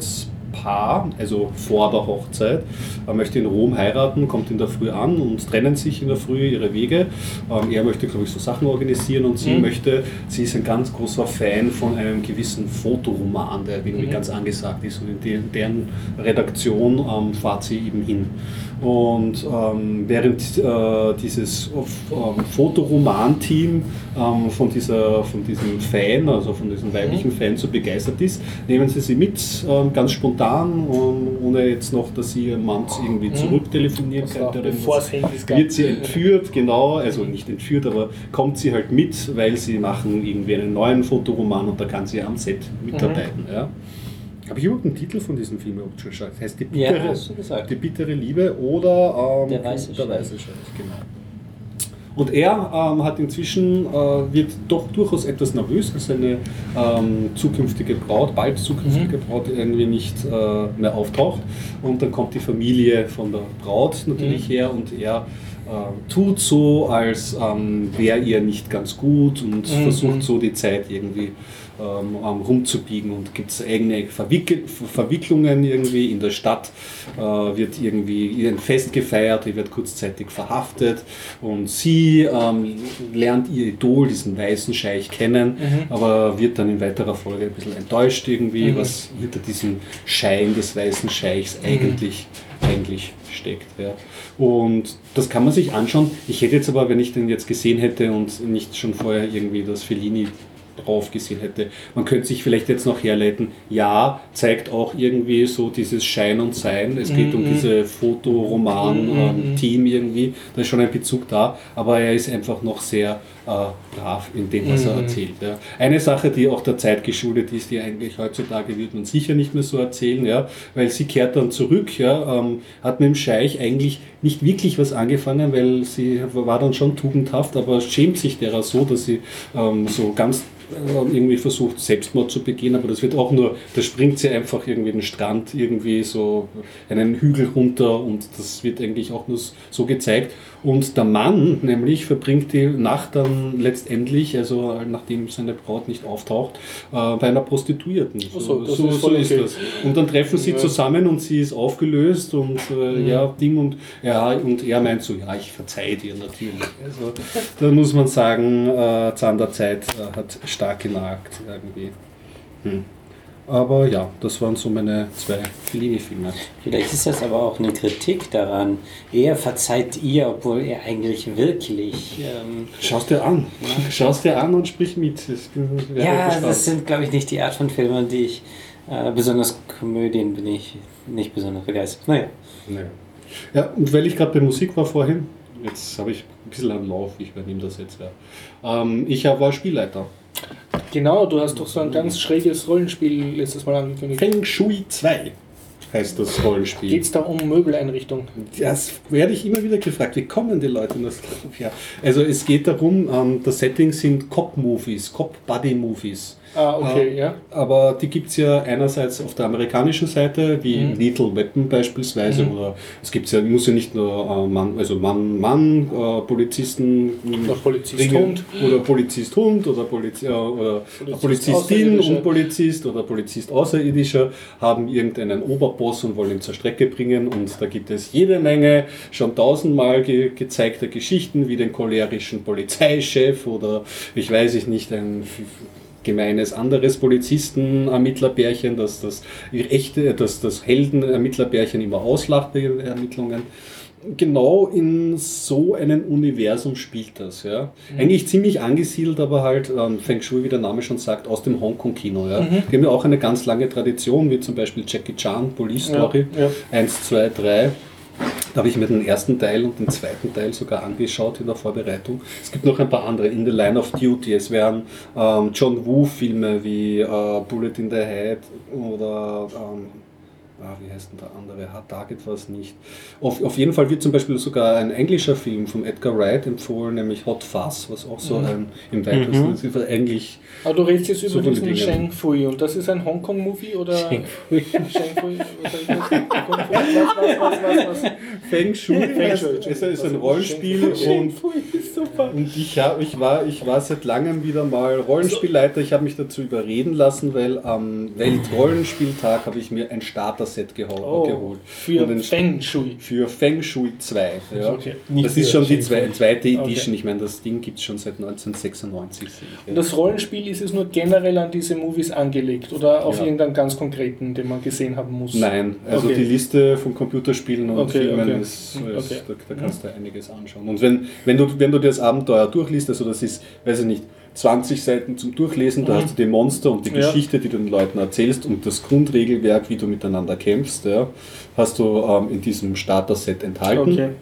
Paar, also vor der Hochzeit, er möchte in Rom heiraten, kommt in der Früh an und trennen sich in der Früh ihre Wege. Ähm, er möchte, glaube ich, so Sachen organisieren und sie mhm. möchte, sie ist ein ganz großer Fan von einem gewissen Fotoroman, der irgendwie mhm. ganz angesagt ist, und in deren Redaktion ähm, fährt sie eben hin. Und ähm, während äh, dieses ähm, Fotoroman-Team ähm, von, dieser, von diesem Fan, also von diesem weiblichen Fan so begeistert ist, nehmen sie sie mit, ähm, ganz spontan, ähm, ohne jetzt noch, dass sie ihren Mann irgendwie mhm. zurücktelefonieren könnte. Bevor es Handys gab. Wird sie entführt, genau, also nicht entführt, aber kommt sie halt mit, weil sie machen irgendwie einen neuen Fotoroman und da kann sie am Set mitarbeiten. Mhm. Ja. Habe ich überhaupt einen Titel von diesem Film überhaupt schon geschaut? Das heißt Die bittere, ja, hast du gesagt. Die bittere Liebe oder ähm, Der weiße Der weiße Scheich, genau. Und er ähm, hat inzwischen, äh, wird doch durchaus etwas nervös, dass seine ähm, zukünftige Braut, bald zukünftige mhm. Braut irgendwie nicht äh, mehr auftaucht. Und dann kommt die Familie von der Braut natürlich mhm. her und er äh, tut so, als ähm, wäre ihr nicht ganz gut und mhm. versucht so die Zeit irgendwie ähm, rumzubiegen und gibt es eigene Verwickl- Verwicklungen irgendwie in der Stadt, äh, wird irgendwie ein Fest gefeiert, die wird kurzzeitig verhaftet und sie ähm, lernt ihr Idol, diesen weißen Scheich, kennen, mhm. aber wird dann in weiterer Folge ein bisschen enttäuscht irgendwie, mhm. was hinter diesem Schein des weißen Scheichs mhm. eigentlich, eigentlich steckt. Ja. Und das kann man sich anschauen. Ich hätte jetzt aber, wenn ich den jetzt gesehen hätte und nicht schon vorher irgendwie das Fellini drauf gesehen hätte. Man könnte sich vielleicht jetzt noch herleiten, ja, zeigt auch irgendwie so dieses Schein und Sein. Es geht mm-hmm. um diese Fotoroman-Team mm-hmm. ähm, irgendwie. Da ist schon ein Bezug da, aber er ist einfach noch sehr äh, brav in dem, was mm-hmm. er erzählt. Ja. Eine Sache, die auch der Zeit geschuldet ist, die eigentlich heutzutage wird man sicher nicht mehr so erzählen, ja, weil sie kehrt dann zurück, ja, ähm, hat mit dem Scheich eigentlich nicht wirklich was angefangen, weil sie war dann schon tugendhaft, aber schämt sich derer so, dass sie ähm, so ganz irgendwie versucht, Selbstmord zu begehen, aber das wird auch nur, da springt sie einfach irgendwie den Strand irgendwie so einen Hügel runter und das wird eigentlich auch nur so gezeigt. Und der Mann nämlich verbringt die Nacht dann letztendlich, also nachdem seine Braut nicht auftaucht, äh, bei einer Prostituierten. So, so, das so, ist, so ist das. Und dann treffen sie ja. zusammen und sie ist aufgelöst und äh, mhm. ja, Ding und, ja, und er meint so, ja, ich verzeihe dir natürlich. Also da muss man sagen, äh, Zahn der Zeit äh, hat stark genagt irgendwie. Hm. Aber ja, das waren so meine zwei Fellini-Filme. Vielleicht ist das aber auch eine Kritik daran. Er verzeiht ihr, obwohl er eigentlich wirklich... Ähm, Schau's dir an. Ja. Schau's dir an und sprich mit. Das ja, gespannt. Das sind, glaube ich, nicht die Art von Filmen, die ich... Äh, besonders Komödien bin ich nicht besonders begeistert. Naja. naja. Ja, und weil ich gerade bei Musik war vorhin, jetzt habe ich ein bisschen einen Lauf, ich übernehme das jetzt. Ja. Ähm, ich war Spielleiter. Genau, du hast doch so ein ganz schräges Rollenspiel letztes Mal angekündigt. Feng Shui zwei heißt das Rollenspiel. Geht es da um Möbeleinrichtung? Das werde ich immer wieder gefragt. Wie kommen die Leute in das drauf? Ja. Also es geht darum, ähm, das Setting sind Cop-Movies, Cop-Buddy-Movies. Ah, okay, äh, ja. Aber die gibt es ja einerseits auf der amerikanischen Seite, wie mhm. Lethal Weapon beispielsweise, mhm. oder es gibt ja, muss ja nicht nur äh, Mann, also Mann, Mann, äh, Polizisten, oder Polizist Hund. Oder Polizist Hund oder, Poliz, äh, oder Polizist Polizistin und Polizist oder Polizist Außerirdischer haben irgendeinen Oberboss und wollen ihn zur Strecke bringen und da gibt es jede Menge schon tausendmal ge- gezeigte Geschichten wie den cholerischen Polizeichef oder ich weiß ich nicht, ein gemeines anderes Polizisten-Ermittlerbärchen, das das echte, das, das Helden-Ermittlerbärchen immer auslacht bei ihren Ermittlungen. Genau in so einem Universum spielt das. Ja. Mhm. Eigentlich ziemlich angesiedelt, aber halt, ähm, Feng Shui, wie der Name schon sagt, aus dem Hongkong-Kino. Ja. Mhm. Die haben ja auch eine ganz lange Tradition, wie zum Beispiel Jackie Chan, Police Story, ja, ja. eins, zwei, drei. Da habe ich mir den ersten Teil und den zweiten Teil sogar angeschaut in der Vorbereitung. Es gibt noch ein paar andere, In the Line of Duty. Es wären ähm, John Woo-Filme wie äh, Bullet in the Head oder ähm, ah, wie heißt denn der andere? Hard Target war es nicht. Auf, auf jeden Fall wird zum Beispiel sogar ein englischer Film von Edgar Wright empfohlen, nämlich Hot Fuzz, was auch so ein, im weitesten, Mhm. das ist eigentlich... Aber du redest jetzt über So diesen viele Dinge. Sheng Fui und das ist ein Hongkong-Movie oder? Sheng Fui. Sheng Fui, was soll ich das? Was, was, was, was, was? Feng Shui, Feng Shui, es ist ein was- Rollenspiel Sheng und, Fui ist super. und ich, hab, ich, war, ich war seit langem wieder mal Rollenspielleiter. Ich habe mich dazu überreden lassen, weil am Weltrollenspieltag habe ich mir ein Starter-Set geho Oh, geholt. für Und den- Feng Shui. Für Feng Shui zwei. Ja. Okay. Nicht Das ist für schon die Sheng zwei, Fui. zweite Okay. Edition. Ich meine, das Ding gibt es schon seit neunzehnhundertsechsundneunzig. Und das Rollenspiel ist es nur generell an diese Movies angelegt oder auf Ja. irgendeinen ganz konkreten, den man gesehen haben muss? Nein, also Okay. die Liste von Computerspielen und Okay, Filmen okay. ist, ist Okay. da, da kannst du einiges anschauen. Und wenn, wenn, du, wenn du dir das Abenteuer durchliest, also das ist, weiß ich nicht, zwanzig Seiten zum Durchlesen, da Mhm. hast du die Monster und die Ja. Geschichte, die du den Leuten erzählst und das Grundregelwerk, wie du miteinander kämpfst, ja, hast du ähm, in diesem Starter-Set enthalten. Okay.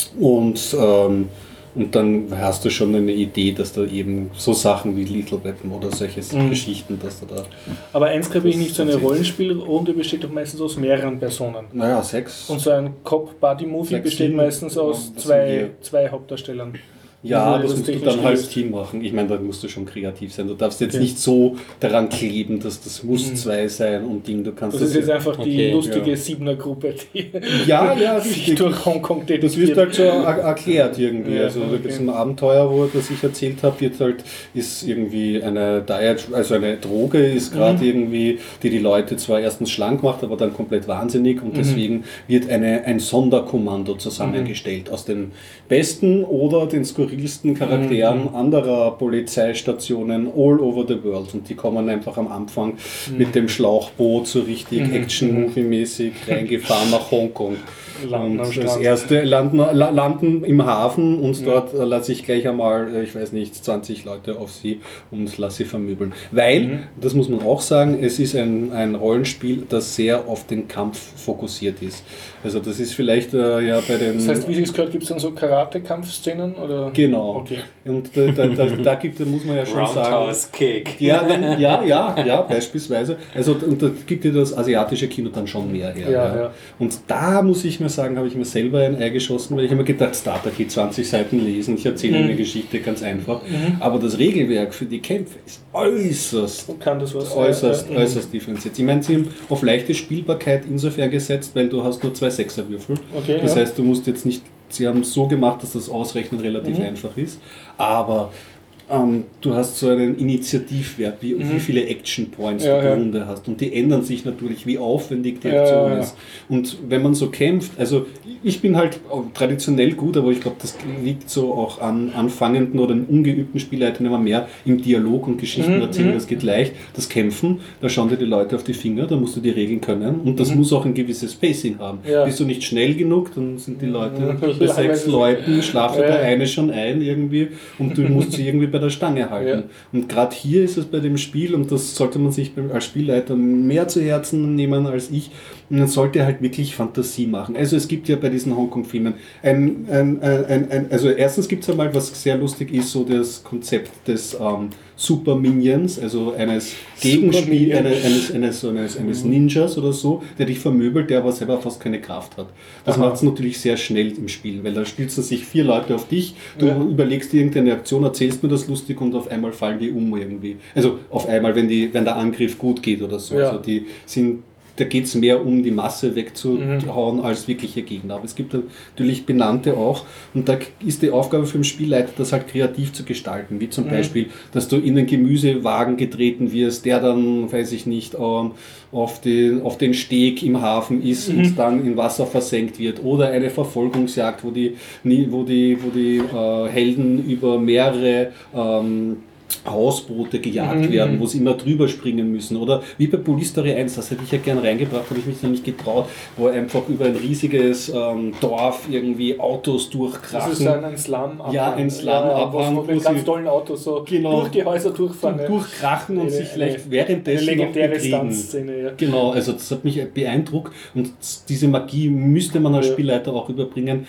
Und, ähm, und dann hast du schon eine Idee, dass da eben so Sachen wie Lethal Weapon oder solche Mhm. Geschichten, dass du da, Aber eins glaube ich Das- nicht, so eine das ist- Rollenspielrunde besteht doch meistens aus mehreren Personen. naja, sechs. Und so ein Cop-Buddy-Movie Sechs, besteht sieben, meistens aus ja, das zwei, sind wir. zwei Hauptdarstellern. Ja, Wie das das musst du technisch dann halt gelöst? Team machen. Ich meine, da musst du schon kreativ sein. Du darfst jetzt Okay. nicht so daran kleben, dass das muss Mhm. zwei sein und Ding. Du kannst Das ist jetzt einfach die Okay, lustige ja. Siebener-Gruppe, die Ja, ja, sich richtig. durch Hongkong Das wird dediziert. halt so er erklärt irgendwie. Ja, also da okay. gibt es ein Abenteuer, wo das ich erzählt habe, wird halt, ist irgendwie eine Diet, also eine Droge ist gerade Mhm. irgendwie, die die Leute zwar erstens schlank macht, aber dann komplett wahnsinnig und Mhm. deswegen wird eine, ein Sonderkommando zusammengestellt aus den besten oder den skurrilsten Charakteren Mhm. anderer Polizeistationen all over the world und die kommen einfach am Anfang Mhm. mit dem Schlauchboot so richtig Mhm. Action-Movie-mäßig reingefahren nach Hongkong. Landen am Und das Strand. erste landen, la- landen im Hafen und Ja. dort äh, lasse ich gleich einmal, äh, ich weiß nicht, zwanzig Leute auf sie und lasse sie vermöbeln. Weil, Mhm. das muss man auch sagen, es ist ein, ein Rollenspiel, das sehr auf den Kampf fokussiert ist. Also das ist vielleicht äh, ja bei den... Das heißt, wie es gehört, gibt es dann so Karate-Kampfszenen? Oder? Genau. Okay. Und da, da, da, da, gibt, da muss man ja schon sagen... Roundhouse Kick. Ja, dann, ja, ja, ja, beispielsweise. Also und da gibt dir das asiatische Kino dann schon mehr her. Ja, ja. Und da muss ich mir sagen, habe ich mir selber ein Ei geschossen, weil ich habe mir gedacht, Starter geht zwanzig Seiten lesen, ich erzähle Mhm. eine Geschichte ganz einfach. Mhm. Aber das Regelwerk für die Kämpfe ist äußerst, Und kann das was? äußerst, äh, äh, äußerst differenziert. Ich meine, sie haben auf leichte Spielbarkeit insofern gesetzt, weil du hast nur zwei Sechserwürfel. Okay, Das ja. heißt, du musst jetzt nicht, sie haben es so gemacht, dass das Ausrechnen relativ Mhm. einfach ist, aber ähm, du hast so einen Initiativwert, wie, Mhm. wie viele Action Points Ja, du ja. pro Runde hast und die ändern sich natürlich, wie aufwendig die Ja, Aktion ja, ja. ist. Und wenn man so kämpft, also ich bin halt traditionell gut, aber ich glaube, das liegt so auch an anfangenden oder ungeübten Spielleitern immer mehr im Dialog und Geschichten Mhm, erzählen. mhm. Das geht leicht. Das Kämpfen, da schauen dir die Leute auf die Finger, da musst du die Regeln können und das Mhm. muss auch ein gewisses Pacing haben. Ja. Bist du nicht schnell genug, dann sind die Leute Mhm. bei Ja, sechs weil- Leuten, schlafen Ja. der eine schon ein irgendwie und du musst sie irgendwie bei der Stange halten. Ja. Und gerade hier ist es bei dem Spiel, und das sollte man sich beim- als Spielleiter mehr zu Herzen nehmen als ich, man sollte halt wirklich Fantasie machen. Also es gibt ja bei diesen Hongkong-Filmen ein, ein, ein, ein, ein also erstens gibt es einmal, was sehr lustig ist, so das Konzept des ähm, Super Minions, also eines Gegenspiel, Minion. eine, eines, eines, so eines, eines Ninjas oder so, der dich vermöbelt, der aber selber fast keine Kraft hat. Das Aha. macht es natürlich sehr schnell im Spiel, weil da stürzen sich vier Leute auf dich, du Ja. überlegst dir irgendeine Aktion, erzählst mir das lustig und auf einmal fallen die um irgendwie. Also auf einmal, wenn, die, wenn der Angriff gut geht oder so. Ja. Also die sind, da geht es mehr um die Masse wegzuhauen als wirkliche Gegner. Aber es gibt natürlich Benannte auch und da ist die Aufgabe für den Spielleiter, das halt kreativ zu gestalten. Wie zum Mhm. Beispiel, dass du in den Gemüsewagen getreten wirst, der dann, weiß ich nicht, ähm, auf den, auf den Steg im Hafen ist Mhm. und dann in Wasser versenkt wird. Oder eine Verfolgungsjagd, wo die, nie- wo die, wo die äh, Helden über mehrere ähm, Hausboote gejagt Mhm. werden, wo sie immer drüber springen müssen. Oder wie bei Police Story eins, das hätte ich ja gern reingebracht, habe ich mich noch nicht getraut, wo einfach über ein riesiges ähm, Dorf irgendwie Autos Das durchkrachen. ist ein, ein Slum-Abhang. Ja, ein Slum-Abhang, wo wo sie mit ganz sie- tollen Autos so Genau. durch die Häuser durchfahren. und durchkrachen und Eine- sich vielleicht eine- währenddessen Eine noch legendäre bekriegen. Stuntszene, ja. Genau, also das hat mich beeindruckt und diese Magie müsste man als Ja. Spielleiter auch überbringen.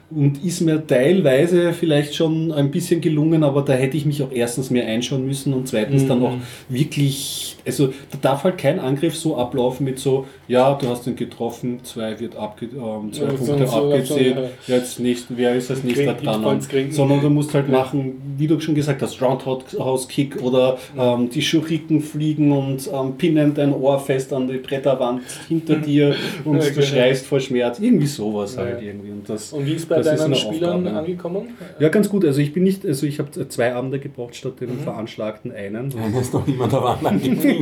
und ist mir teilweise vielleicht schon ein bisschen gelungen, aber da hätte ich mich auch erstens mehr einschauen müssen und zweitens mhm. dann auch wirklich, also da darf halt kein Angriff so ablaufen mit so, ja, du hast ihn getroffen, zwei wird abge, ähm, zwei ja, Punkte abgezählt, ja. jetzt nächsten, wer ist als nächster dran, sondern du musst halt machen, wie du schon gesagt hast, Roundhouse-Kick oder ähm, die Schuriken fliegen und ähm, pinnen dein Ohr fest an die Bretterwand hinter dir und ja, du schreist vor Schmerz, irgendwie sowas ja. halt irgendwie. Und, das, und wie ist bei deinen Spielern Aufgabe. Angekommen? Ja, ganz gut, also ich bin nicht, also ich habe zwei Abende gebraucht statt dem mhm. veranschlagten einen. Ja, ist noch niemand da Wand angekommen.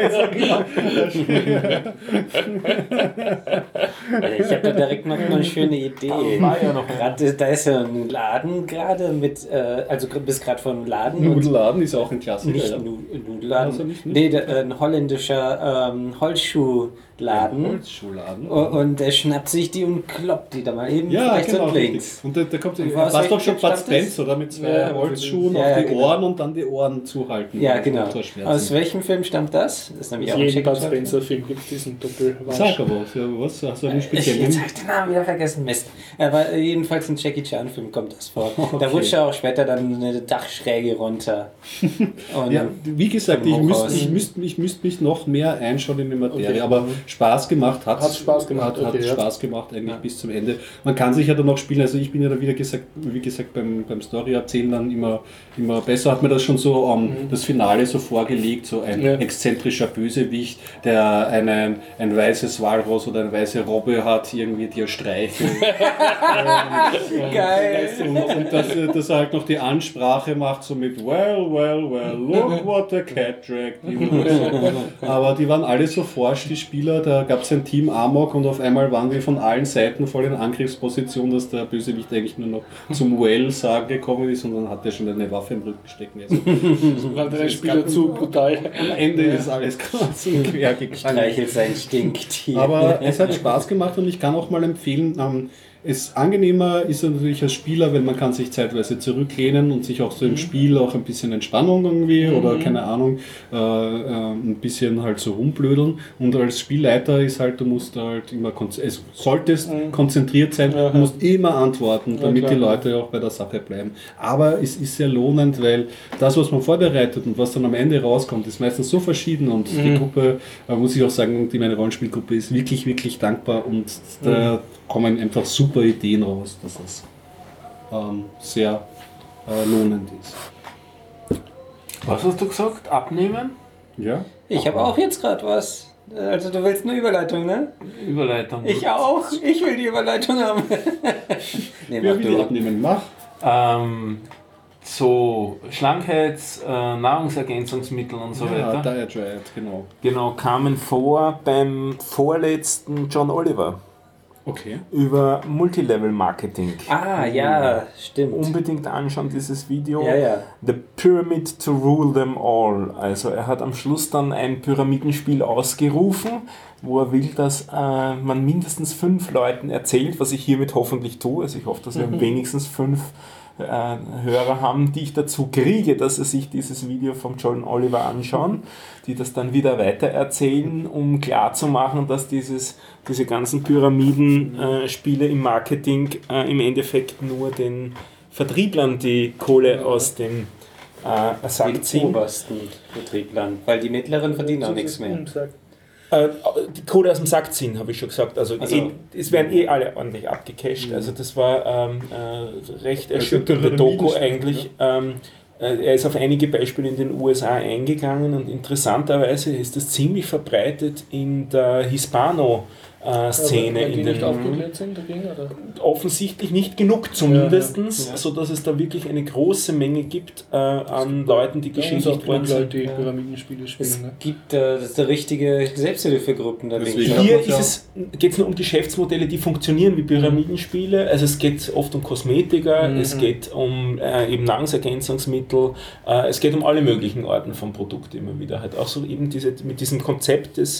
Ich habe da direkt noch eine schöne Idee. War ja noch grad, da ist ja ein Laden gerade mit, äh, also bist gerade von Laden. Nudelladen ist auch ein Klassiker. Nicht ja. Nudelladen, also nicht, nicht? Nee, der, ein holländischer ähm, Holzschuhladen. Ein Holzschuhladen. Und der schnappt sich die und kloppt die da mal eben ja, rechts genau, und links. Und da, da kommt du warst doch schon Bud Spencer, oder? Mit zwei ja, Holzschuhen ja, auf die genau. Ohren und dann die Ohren zuhalten. Ja, genau. Aus welchem Film stammt das? Das ist nämlich auch ein Bud Spencer Film gibt es diesen Doppelwasch. Sag aber was, ja, was? Hast du einen speziellen? Jetzt habe ich den Namen wieder vergessen, Mist. Aber jedenfalls in Jackie Chan Film kommt das vor. Okay. Da rutscht er auch später dann eine Dachschräge runter. Ja, wie gesagt, ich müsste ich müsst, ich müsst mich noch mehr einschauen in die Materie, okay. aber Spaß gemacht hat es. Spaß gemacht, hat, okay, hat ja. Spaß gemacht eigentlich ja. bis zum Ende. Man kann sich ja dann noch spielen, also ich bin ja da wieder gesagt, wie gesagt beim, beim Story erzählen dann immer, immer besser, hat mir das schon so um, mhm. das Finale so vorgelegt, so ein ja. exzentrischer Bösewicht, der einen, ein weißes Walross oder eine weiße Robbe hat, irgendwie die er streichelt. und, Geil! Und, und dass, dass er halt noch die Ansprache macht, so mit well, well, well, look what the cat dragged in. So. Aber die waren alle so forsch, die Spieler, da gab es ein Team Amok und auf einmal waren wir von allen Seiten voll in Angriffsposition, dass der Bösewicht eigentlich nur noch zum Well sagen gekommen ist und dann hat er schon eine Waffe im Rücken stecken. Also, so war der Spieler zu brutal. Am Ende ja. ist alles ganz quer gegangen. Streichelt sein Stinktier. Aber es hat Spaß gemacht und ich kann auch mal empfehlen, ähm, es angenehmer ist natürlich als Spieler, wenn man kann sich zeitweise zurücklehnen und sich auch so im Spiel auch ein bisschen Entspannung irgendwie mhm. oder keine Ahnung, äh, äh, ein bisschen halt so rumblödeln. Und als Spielleiter ist halt, du musst halt immer, konz- also solltest mhm. konzentriert sein, ja. du musst immer antworten, damit ja, die Leute auch bei der Sache bleiben. Aber es ist sehr lohnend, weil das, was man vorbereitet und was dann am Ende rauskommt, ist meistens so verschieden und mhm. die Gruppe, äh, muss ich auch sagen, die meine Rollenspielgruppe ist wirklich, wirklich dankbar und mhm. da kommen einfach super Ideen raus, dass das ähm, sehr äh, lohnend ist. Was hast du gesagt? Abnehmen? Ja. Ich habe auch jetzt gerade was. Also du willst eine Überleitung, ne? Überleitung. Ich auch. Ich will die Überleitung haben. Nee, mach du. Abnehmen, mach. Ähm, so Schlankheits-, äh, Nahrungsergänzungsmittel und so ja, weiter. Diet Riot, genau. Genau, kamen vor beim vorletzten John Oliver. Okay. Über Multilevel-Marketing. Ah, ja, stimmt. Unbedingt anschauen, dieses Video. Ja, ja. The Pyramid to Rule Them All. Also er hat am Schluss dann ein Pyramidenspiel ausgerufen, wo er will, dass äh, man mindestens fünf Leuten erzählt, was ich hiermit hoffentlich tue. Also ich hoffe, dass wir mhm. wenigstens fünf äh, Hörer haben, die ich dazu kriege, dass sie sich dieses Video von John Oliver anschauen, die das dann wieder weitererzählen, um klarzumachen, dass dieses, diese ganzen Pyramiden-Spiele äh, im Marketing äh, im Endeffekt nur den Vertrieblern die Kohle aus dem äh, Sack ziehen. Den obersten Vertrieblern, weil die mittleren verdienen auch nichts mehr. Äh, die Kohle aus dem Sack ziehen, habe ich schon gesagt. Also, also eh, es werden eh alle ordentlich abgecasht. Mhm. Also das war ähm, äh, recht erschütternde Doku eigentlich. Ja. Ähm, äh, er ist auf einige Beispiele in den U S A eingegangen und interessanterweise ist das ziemlich verbreitet in der Hispano- Szene. Aber, in den, nicht aufgeklärt sind dagegen, oder? Offensichtlich nicht genug zumindest, ja, ja. sodass es da wirklich eine große Menge gibt äh, an Leuten, die geschädigt worden sind. Die Pyramidenspiele spielen. Es ne? gibt äh, das ist richtige Selbsthilfegruppen da. Hier geht es nur um Geschäftsmodelle, die funktionieren wie Pyramidenspiele. Also es geht oft um Kosmetika, mhm. es geht um äh, eben Nahrungsergänzungsmittel, äh, es geht um alle möglichen Arten von Produkten immer wieder. Halt auch so eben diese, mit diesem Konzept des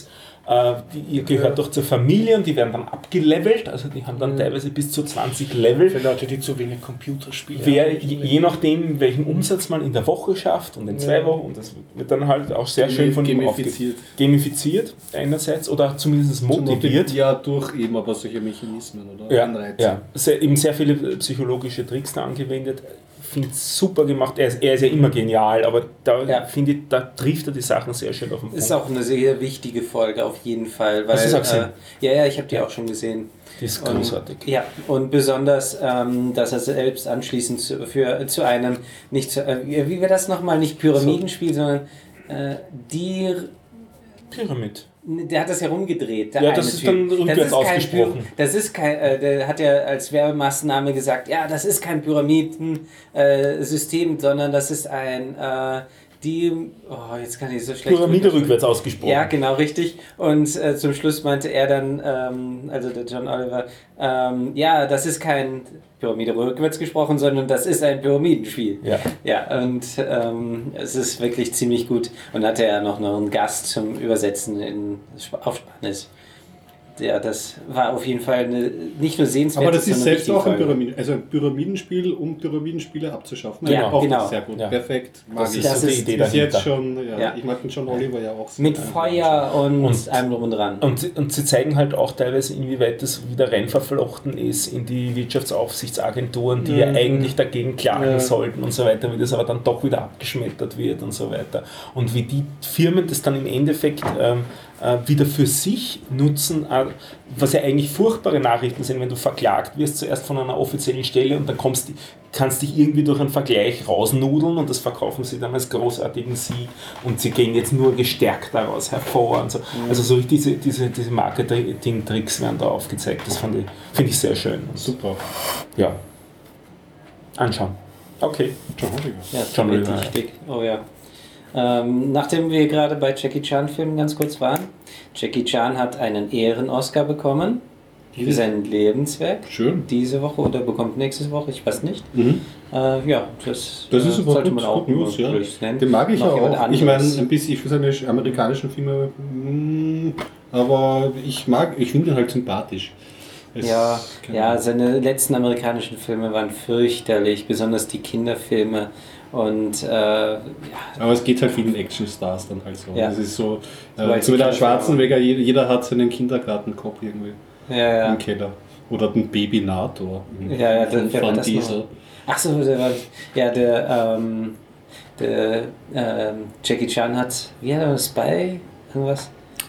Äh, die, ihr gehört ja. doch zur Familie und die werden dann abgelevelt, also die haben dann mhm. teilweise bis zu zwanzig Level. Für Leute, die zu wenig Computerspiele Wer, haben. je, je nachdem, welchen Umsatz man in der Woche schafft und in zwei ja. Wochen, und das wird dann halt auch sehr Gemi- schön von ihm gamifiziert. Gamifiziert einerseits oder zumindest motiviert. Ja, durch eben aber solche Mechanismen oder ja, Anreize. Ja, sehr, eben sehr viele psychologische Tricks da angewendet. Finde es super gemacht. Er ist, er ist ja immer genial, aber da ja. finde ich, da trifft er die Sachen sehr schön auf den Punkt. Ist auch eine sehr wichtige Folge auf jeden Fall. Weil, Hast du es auch gesehen? Äh, ja, ja, ich habe die ja. auch schon gesehen. Die ist großartig. Und, ja, und besonders, ähm, dass er selbst anschließend zu, für, zu einem, nicht zu, äh, wie wäre das nochmal, nicht Pyramidenspiel, so. sondern äh, die... Pyramid. Der hat das ja rumgedreht. Der ja, das ist typ. Dann rückwärts ausgesprochen. Py- das ist kein, äh, der hat ja als Werbemaßnahme gesagt, ja, das ist kein Pyramidensystem, äh, sondern das ist ein, äh, die, oh, jetzt kann ich so schlecht... Pyramide rückwärts ausgesprochen. Ja, genau, richtig. Und äh, zum Schluss meinte er dann, ähm, also der John Oliver, ähm, ja, das ist kein Pyramide rückwärts gesprochen, sondern das ist ein Pyramidenspiel. Ja. Ja, und ähm, es ist wirklich ziemlich gut. Und hatte er noch, noch einen Gast zum Übersetzen in, auf Spanisch. Ja, das war auf jeden Fall eine, nicht nur sehenswert. Aber das ist selbst auch ein, Pyramid, also ein Pyramidenspiel, um Pyramidenspiele abzuschaffen. Ja, auch genau. Sehr gut, ja. perfekt. Mag das ich. ist so die Idee dahinter. Jetzt schon, ja, ja. Ich mag den John Oliver ja auch. Mit Feuer und, und allem drum und dran. Und, und sie zeigen halt auch teilweise, inwieweit das wieder rein verflochten ist in die Wirtschaftsaufsichtsagenturen, die mhm. ja eigentlich dagegen klagen ja. sollten und so weiter, wie das aber dann doch wieder abgeschmettert wird und so weiter. Und wie die Firmen das dann im Endeffekt ähm, wieder für sich nutzen, was ja eigentlich furchtbare Nachrichten sind, wenn du verklagt wirst, zuerst von einer offiziellen Stelle und dann kommst, kannst dich irgendwie durch einen Vergleich rausnudeln und das verkaufen sie dann als großartigen Sieg und sie gehen jetzt nur gestärkt daraus hervor. Und so. Mhm. Also so diese, diese, diese Marketing-Tricks werden da aufgezeigt, das finde ich, find ich sehr schön. Super. Ja. Anschauen. Okay. John Oliver. Ja, John Oliver. Oh ja. Ähm, nachdem wir gerade bei Jackie Chan-Filmen ganz kurz waren, Jackie Chan hat einen Ehren-Oscar bekommen für sein Lebenswerk. Schön. Diese Woche oder bekommt nächste Woche, ich weiß nicht. Mhm. Äh, ja, das, das ist äh, sollte man auch News, ja. nennen. Den mag ich Noch auch. Ich meine, ein bisschen, ich für seine amerikanischen Filme, mh, aber ich mag, ich finde ihn halt sympathisch. Es ja, ja, seine letzten amerikanischen Filme waren fürchterlich, besonders die Kinderfilme. Und, äh, ja. Aber es geht halt vielen Actionstars dann halt so. Ja. Das ist so, äh, so wie der Schwarzenegger, jeder, jeder hat seinen Kindergartenkopf irgendwie ja, ja. im Keller. Oder den Baby-Nator. Ja, ja, von der, Van Diesel. Achso, der war, ja, der, ähm, der, ähm, Jackie Chan hat, wie hat er das, Spy, irgendwas?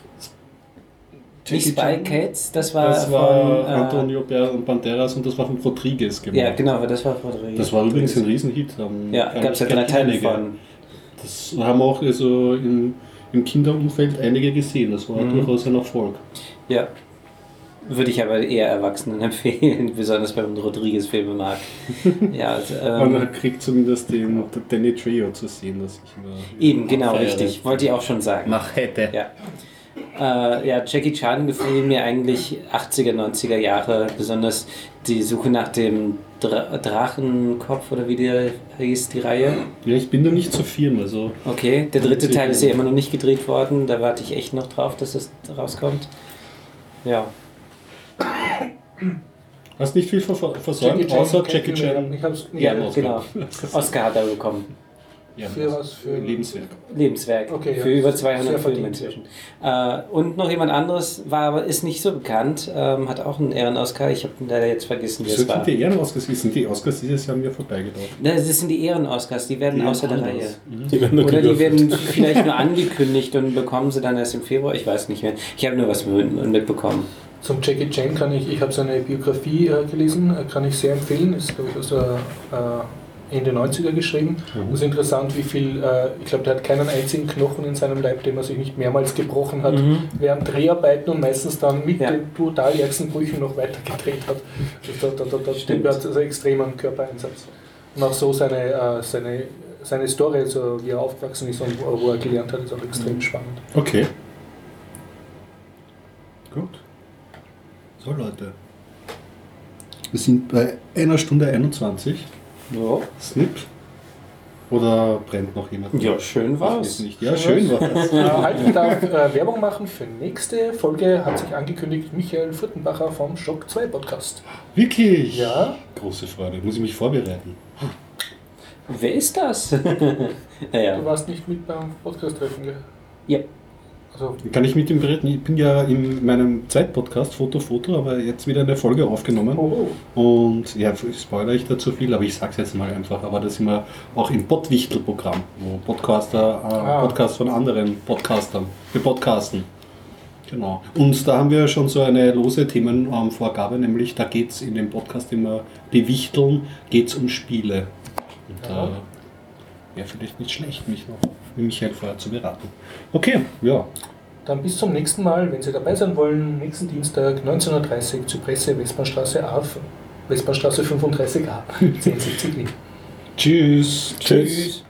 Nicht Spy Kids, das war, das war von äh, Antonio Banderas und das war von Rodriguez gemacht. Ja, genau, aber das war von Rodriguez. Das war übrigens ein Riesenhit. Ja, gab es ja drei Teile von. Das haben auch also im, im Kinderumfeld einige gesehen, das war mhm. durchaus ein Erfolg. Ja, würde ich aber eher Erwachsenen empfehlen, besonders wenn man Rodriguez-Filme mag. Ja, also, ähm, man kriegt zumindest den Danny Trejo zu sehen, das ich immer eben, genau, feiere. Richtig, wollte ich auch schon sagen. Machete. Ja. Äh, ja, Jackie Chan gefiel mir eigentlich achtziger, neunziger Jahre, besonders die Suche nach dem Dra- Drachenkopf oder wie die hieß, die Reihe. Ja, ich bin da nicht so firm, also... Okay, der dritte Teil ist ja immer noch nicht gedreht worden, da warte ich echt noch drauf, dass das rauskommt. Ja. Hast nicht viel versäumt, außer Jackie Chan? Ich hab's nicht ja, genau. Oscar hat er bekommen. Ja, für was? Für Lebenswerk. Lebenswerk. Okay, für ja, über zweihundert Filme verdient, inzwischen. Ja. Äh, und noch jemand anderes, war aber ist nicht so bekannt, ähm, hat auch einen Ehren-Oscar. Ich habe leider jetzt vergessen, wie es war. Sind die Ehren-Oscars? Sind die Oscars dieses Jahr mir vorbeigelaufen? Das sind die Ehren-Oscars, die werden die außer der Reihe. Mhm. Die werden Oder die werden vielleicht nur angekündigt und bekommen sie dann erst im Februar. Ich weiß nicht mehr. Ich habe nur was mitbekommen. Zum Jackie Chan kann ich, ich habe seine Biografie äh, gelesen, äh, kann ich sehr empfehlen. Ist, glaube ich, aus der äh, Ende neunziger geschrieben. Mhm. Das ist interessant, wie viel, äh, ich glaube, der hat keinen einzigen Knochen in seinem Leib, den er sich nicht mehrmals gebrochen hat, mhm. während Dreharbeiten und meistens dann mit ja. den brutal ärgsten Brüchen noch weiter gedreht hat. Da, da, da, da stimmt, er hat also extremen Körpereinsatz. Und auch so seine, äh, seine, seine Story, also wie er aufgewachsen ist und wo, wo er gelernt hat, ist auch extrem mhm. spannend. Okay. Gut. So Leute, wir sind bei einer Stunde einundzwanzig. Ja. Snip. Oder brennt noch jemand? Ja, schön Ich war's. weiß nicht. Ja, schön war's. Äh, halt, ich darf äh, Werbung machen für nächste Folge, hat sich angekündigt, Michael Furtenbacher vom Shock zwei Podcast. Wirklich? Ja. Große Freude. Muss ich mich vorbereiten. Wer ist das? Du naja. warst nicht mit beim Podcast-Treffen, gell? Ja. Also, Kann ich mit ihm bereden? Ich bin ja in meinem Zweitpodcast Foto Foto, aber jetzt wieder eine Folge aufgenommen. oh, Und ja, spoiler ich da zu viel, aber ich sag's jetzt mal einfach. Aber da sind wir auch im Pottwichtel-Programm, wo Podcaster, äh, Ah. Podcasts von anderen Podcastern, wir podcasten. Genau. Und da haben wir schon so eine lose Themenvorgabe, nämlich da geht's in dem Podcast immer, die Wichteln, geht's um Spiele. Und da wäre vielleicht nicht schlecht, mich noch mit Michael vorher zu beraten. Okay, ja. dann bis zum nächsten Mal, wenn Sie dabei sein wollen, nächsten Dienstag neunzehn Uhr dreißig zur Presse Westbahnstraße A, Westbahnstraße fünfunddreißig a, zehn siebzig Wien. Tschüss. Tschüss.